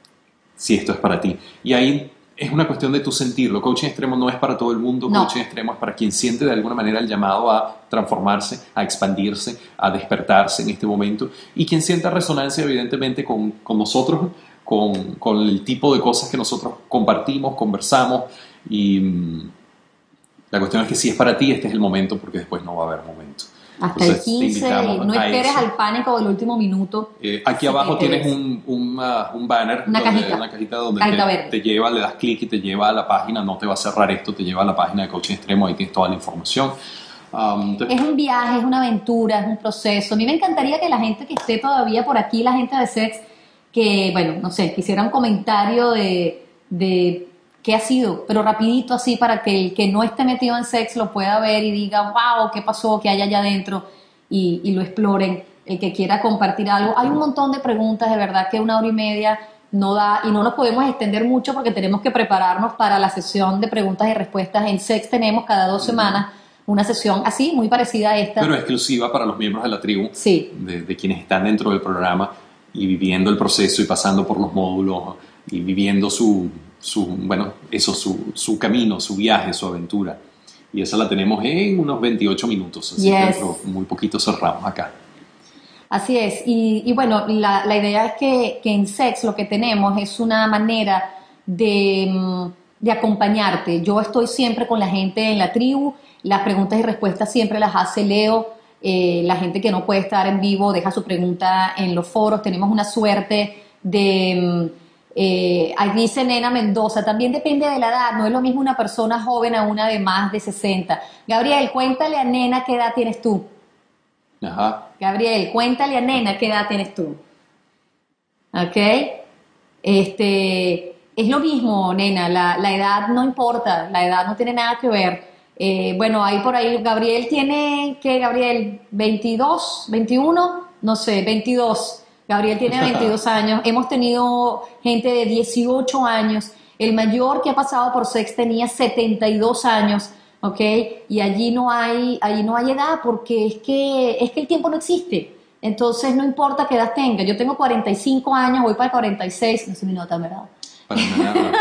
si esto es para ti. Y ahí es una cuestión de tu sentirlo. Coaching extremo no es para todo el mundo, no. Coaching extremo es para quien siente de alguna manera el llamado a transformarse, a expandirse, a despertarse en este momento, y quien sienta resonancia evidentemente con, con nosotros, con, con el tipo de cosas que nosotros compartimos, conversamos, y mmm, la cuestión es que si es para ti, este es el momento, porque después no va a haber momento. Hasta el quince, y no esperes eso. al pánico del último minuto. Eh, aquí abajo tienes un, un, uh, un banner, una, donde, cajita. una cajita donde Cajita te, te lleva, le das clic y te lleva a la página, no te va a cerrar esto, te lleva a la página de Coaching Extremo, ahí tienes toda la información. Um, te... Es un viaje, es una aventura, es un proceso. A mí me encantaría que la gente que esté todavía por aquí, la gente de Sex, que, bueno, no sé, quisiera un comentario de, de qué ha sido, pero rapidito así para que el que no esté metido en Sex lo pueda ver y diga, wow, qué pasó, qué hay allá adentro, y, y lo exploren. El que quiera compartir algo. Hay un montón de preguntas, de verdad que una hora y media no da, y no nos podemos extender mucho porque tenemos que prepararnos para la sesión de preguntas y respuestas. En Sex tenemos cada dos semanas una sesión así, muy parecida a esta. Pero exclusiva para los miembros de la tribu, sí. de, de quienes están dentro del programa y viviendo el proceso y pasando por los módulos y viviendo su, su bueno, eso, su, su camino, su viaje, su aventura. Y esa la tenemos en unos veintiocho minutos, así yes. que muy poquito cerramos acá. Así es, y, y bueno, la, la idea es que, que en Sex lo que tenemos es una manera de, de acompañarte. Yo estoy siempre con la gente en la tribu, las preguntas y respuestas siempre las hace Leo, eh, la gente que no puede estar en vivo deja su pregunta en los foros, tenemos una suerte de, eh, ahí dice Nena Mendoza, también depende de la edad, no es lo mismo una persona joven a una de más de sesenta. Gabriel, cuéntale a Nena qué edad tienes tú. Ajá. Gabriel, cuéntale a Nena qué edad tienes tú. ¿Ok? Este, es lo mismo, Nena, la, la edad no importa, la edad no tiene nada que ver. Eh, bueno, ahí por ahí, Gabriel tiene, ¿qué, Gabriel? ¿veintidós? ¿veintiuno? No sé, veintidós. Gabriel tiene veintidós años. Hemos tenido gente de dieciocho años. El mayor que ha pasado por Sex tenía setenta y dos años. ¿Ok? Y allí no hay, allí no hay edad porque es que, es que el tiempo no existe. Entonces no importa qué edad tenga. Yo tengo cuarenta y cinco años, voy para cuarenta y seis, no sé mi nota, ¿verdad? Para nada.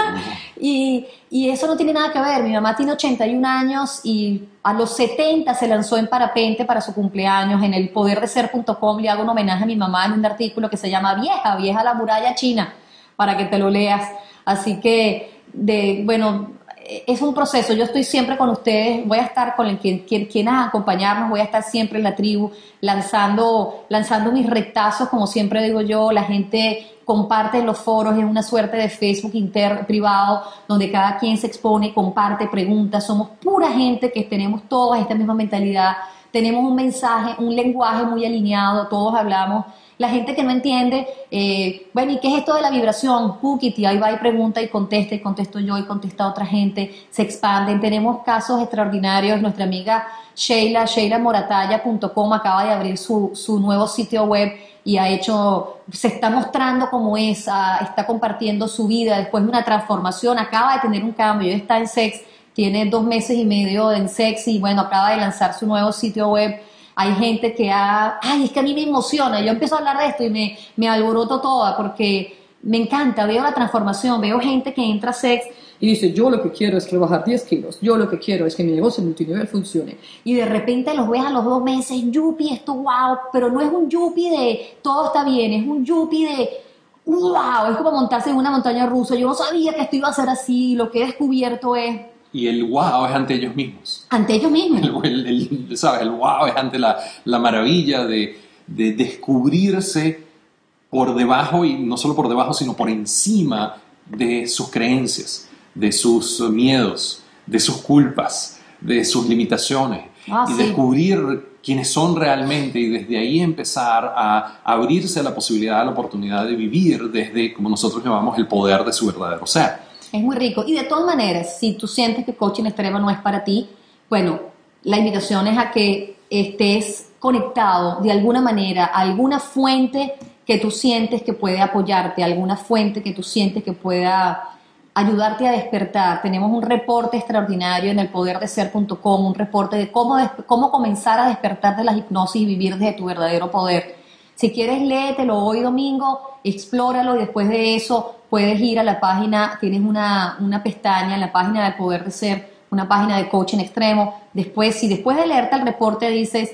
y, y eso no tiene nada que ver. Mi mamá tiene ochenta y un años y a los setenta se lanzó en parapente para su cumpleaños. En el poder de ser punto com le hago un homenaje a mi mamá en un artículo que se llama Vieja, Vieja la muralla china, para que te lo leas. Así que, de, bueno... es un proceso, yo estoy siempre con ustedes, voy a estar con el quien, quien, quienes acompañarnos, voy a estar siempre en la tribu, lanzando, lanzando mis rectazos, como siempre digo yo, la gente comparte en los foros, es una suerte de Facebook inter, privado, donde cada quien se expone, comparte, pregunta, somos pura gente que tenemos todas esta misma mentalidad, tenemos un mensaje, un lenguaje muy alineado, todos hablamos. La gente que no entiende, eh, bueno, ¿y qué es esto de la vibración? Pukiti, ahí va y pregunta y contesta, y contesto yo y contesta otra gente, se expanden. Tenemos casos extraordinarios. Nuestra amiga Sheila, sheila moratalla punto com acaba de abrir su, su nuevo sitio web y ha hecho, se está mostrando cómo es, ah, está compartiendo su vida después de una transformación, acaba de tener un cambio, ella está en Sex, tiene dos meses y medio en Sex y bueno, acaba de lanzar su nuevo sitio web. Hay gente que ha... Ay, es que a mí me emociona. Yo empiezo a hablar de esto y me, me alboroto toda porque me encanta. Veo la transformación. Veo gente que entra a Sex y dice, yo lo que quiero es rebajar diez kilos. Yo lo que quiero es que mi negocio multinivel funcione. Y de repente los ves a los dos meses, yupi, esto wow. Pero no es un yupi de todo está bien. Es un yupi de wow. Es como montarse en una montaña rusa. Yo no sabía que esto iba a ser así. Lo que he descubierto es... Y el wow es ante ellos mismos. Ante ellos mismos. El, el, el, ¿sabes? El wow es ante la, la maravilla de, de descubrirse por debajo, y no solo por debajo, sino por encima de sus creencias, de sus miedos, de sus culpas, de sus limitaciones. Ah, y sí. descubrir quiénes son realmente y desde ahí empezar a abrirse a la posibilidad, a la oportunidad de vivir desde, como nosotros llamamos, el poder de su verdadero ser. Es muy rico. Y de todas maneras, si tú sientes que coaching extremo no es para ti, bueno, la invitación es a que estés conectado de alguna manera a alguna fuente que tú sientes que puede apoyarte, alguna fuente que tú sientes que pueda ayudarte a despertar. Tenemos un reporte extraordinario en el poder de ser punto com, un reporte de cómo, cómo comenzar a despertar de la hipnosis y vivir desde tu verdadero poder. Si quieres, léetelo hoy domingo, explóralo y después de eso puedes ir a la página, tienes una, una pestaña en la página del Poder de Ser, una página de coaching extremo. Después, si después de leerte el reporte dices,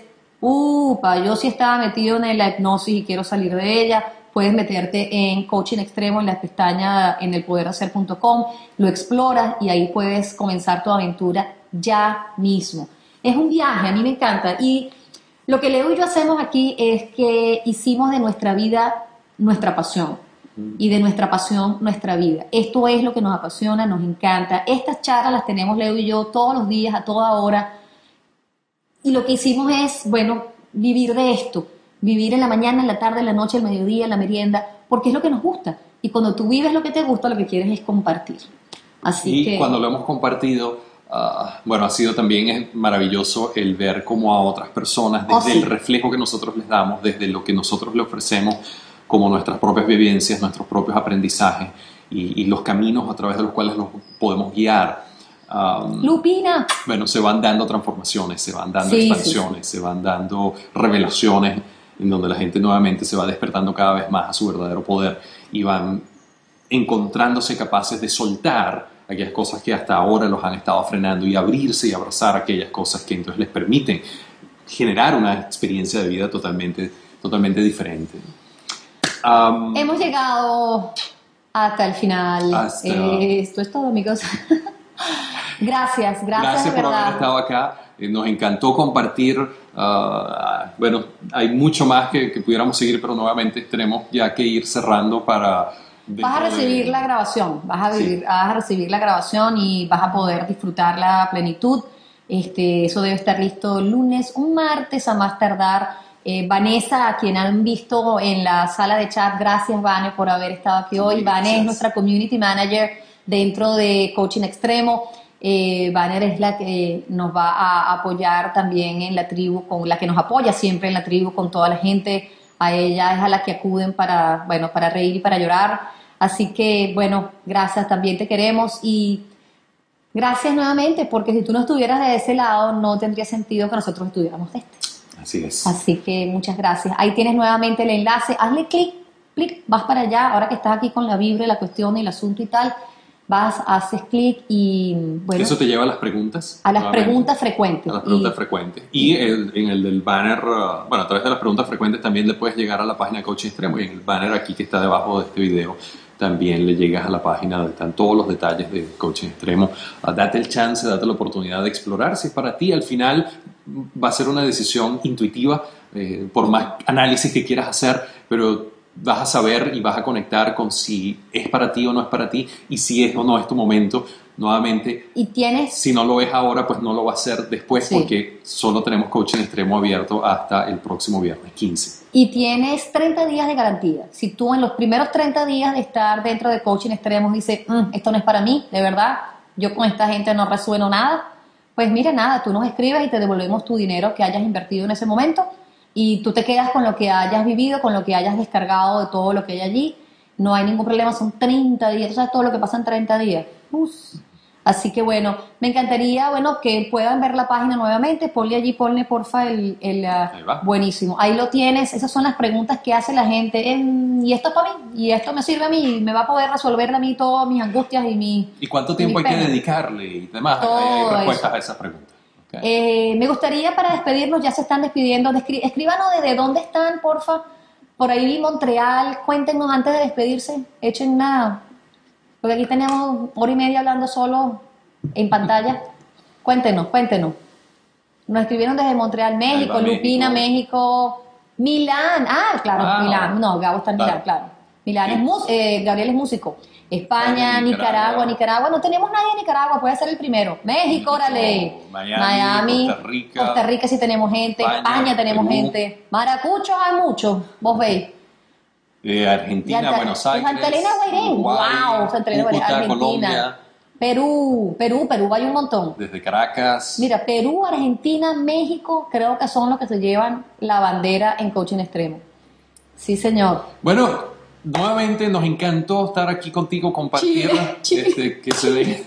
upa, yo sí estaba metido en la hipnosis y quiero salir de ella, puedes meterte en coaching extremo en la pestaña en el poder de ser punto com, lo exploras y ahí puedes comenzar tu aventura ya mismo. Es un viaje, a mí me encanta. Y Lo que Leo y yo hacemos aquí es que hicimos de nuestra vida nuestra pasión y de nuestra pasión nuestra vida. Esto es lo que nos apasiona, nos encanta. Estas charlas las tenemos Leo y yo todos los días, a toda hora. Y lo que hicimos es, bueno, vivir de esto. Vivir en la mañana, en la tarde, en la noche, el mediodía, en la merienda, porque es lo que nos gusta. Y cuando tú vives lo que te gusta, lo que quieres es compartir. Así y que... cuando lo hemos compartido, uh, bueno, ha sido también maravilloso el ver cómo a otras personas, desde oh, sí. el reflejo que nosotros les damos, desde lo que nosotros le ofrecemos, como nuestras propias vivencias, nuestros propios aprendizajes y, y los caminos a través de los cuales los podemos guiar. Um, Lupina. Bueno, se van dando transformaciones, se van dando sí, expansiones, sí, sí. se van dando revelaciones en donde la gente nuevamente se va despertando cada vez más a su verdadero poder y van encontrándose capaces de soltar aquellas cosas que hasta ahora los han estado frenando y abrirse y abrazar aquellas cosas que entonces les permiten generar una experiencia de vida totalmente, totalmente diferente. Um, Hemos llegado hasta el final. Hasta... Eh, esto es todo, amigos. Gracias, gracias, gracias de por verdad. haber estado acá. Eh, nos encantó compartir. Uh, bueno, hay mucho más que, que pudiéramos seguir, pero nuevamente tenemos ya que ir cerrando para... Vas a recibir de... la grabación, vas a, vivir, sí. vas a recibir la grabación y vas a poder disfrutar la plenitud. Este, eso debe estar listo el lunes, un martes a más tardar. Eh, Vanessa, a quien han visto en la sala de chat, gracias Vane por haber estado aquí hoy. Sí, Vane es nuestra community manager dentro de Coaching Extremo. Eh, Banner es la que nos va a apoyar también en la tribu, con la que nos apoya siempre en la tribu con toda la gente. A ella es a la que acuden para, bueno, para reír y para llorar. Así que, bueno, gracias, también te queremos y gracias nuevamente, porque si tú no estuvieras de ese lado, no tendría sentido que nosotros estuviéramos de este. Así es. Así que muchas gracias. Ahí tienes nuevamente el enlace. Hazle clic, clic, vas para allá. Ahora que estás aquí con la vibra, la cuestión y el asunto y tal, vas, haces clic y bueno. Eso te lleva a las preguntas. A las preguntas frecuentes. A las preguntas y, frecuentes. Y el, en el del banner, uh, bueno, a través de las preguntas frecuentes también le puedes llegar a la página de Coaching Extremo. Y en el banner aquí que está debajo de este video también le llegas a la página donde están todos los detalles de Coaching Extremo. Uh, date el chance, date la oportunidad de explorar. Si es para ti, al final va a ser una decisión intuitiva, eh, por más análisis que quieras hacer, pero vas a saber y vas a conectar con si es para ti o no es para ti y si es o no es tu momento. Nuevamente, y tienes... si no lo ves ahora, pues no lo va a hacer después, sí. Porque solo tenemos Coaching Extremo abierto hasta el próximo viernes quince. Y tienes treinta días de garantía. Si tú en los primeros treinta días de estar dentro de Coaching Extremo dices, mmm, esto no es para mí, de verdad, yo con esta gente no resueno nada, pues mira, nada, tú nos escribes y te devolvemos tu dinero que hayas invertido en ese momento y tú te quedas con lo que hayas vivido, con lo que hayas descargado de todo lo que hay allí. No hay ningún problema, son treinta días, tú sabes todo lo que pasa en treinta días. Uf. Así que bueno, me encantaría, bueno, que puedan ver la página nuevamente. Ponle allí, ponle porfa el, el Ahí va. buenísimo. Ahí lo tienes, esas son las preguntas que hace la gente. Eh, y esto es para mí, y esto me sirve a mí, y me va a poder resolver a mí todas mis angustias y mi... ¿Y cuánto tiempo hay que dedicarle? Y demás, todo hay respuestas eso. a esas preguntas. Okay. Eh, me gustaría para despedirnos, ya se están despidiendo, descri- escríbanos desde dónde están, porfa. Por ahí Montreal, cuéntenos antes de despedirse, echen una... Porque aquí tenemos hora y media hablando solo en pantalla. Cuéntenos, cuéntenos. Nos escribieron desde Montreal, México, Lupina, México. México, Milán. Ah, claro, wow. Milán. No, Gabo está en Milán, claro. claro. Milán sí. es músico, eh, Gabriel es músico. España, Nicaragua. Nicaragua, Nicaragua. No tenemos nadie en Nicaragua, puede ser el primero. México, órale. Miami, Miami, Costa Rica. Costa Rica sí tenemos gente. España, España tenemos Perú. gente. Maracuchos hay muchos, vos veis. Eh, Argentina, Santa, Buenos Aires, Santa Elena Guairén, wow, Santa Elena Guairén, Argentina, Colombia, Perú, Perú, Perú, hay un montón. Desde Caracas. Mira, Perú, Argentina, México, creo que son los que se llevan la bandera en Coaching Extremo. Sí, señor. Bueno, nuevamente nos encantó estar aquí contigo, compartir, Chile, Chile. Este, que se den,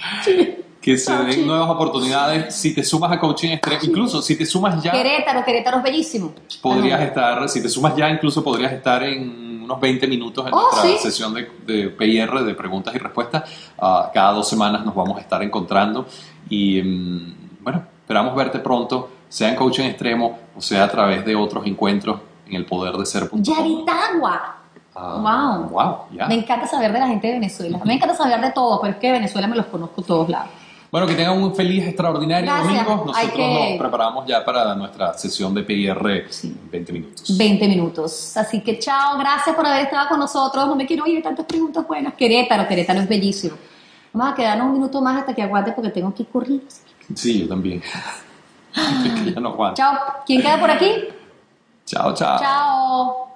que se den nuevas oportunidades. Si te sumas a Coaching Extremo, incluso si te sumas ya... Querétaro, Querétaro es bellísimo. Podrías Ajá. estar, si te sumas ya, incluso podrías estar en unos veinte minutos en oh, nuestra ¿sí? sesión de, de P I R, de preguntas y respuestas. Uh, cada dos semanas nos vamos a estar encontrando y um, bueno, esperamos verte pronto, sea en Coaching Extremo o sea a través de otros encuentros en el poder de ser punto com. Yaritagua. Uh, wow. wow yeah. Me encanta saber de la gente de Venezuela. Me encanta saber de todo, pero es que de Venezuela me los conozco todos lados. Bueno, que tengan un feliz, extraordinario Gracias. domingo. Nosotros Hay que... nos preparamos ya para nuestra sesión de P I R Sí. en veinte minutos. veinte minutos. Así que chao, gracias por haber estado con nosotros. No me quiero ir de tantas preguntas buenas. Querétaro, Querétaro es bellísimo. Vamos a quedarnos un minuto más hasta que aguante porque tengo que ir corriendo. Sí, yo también. Es que ya no aguanto. Chao. ¿Quién queda por aquí? Chao, chao. Chao.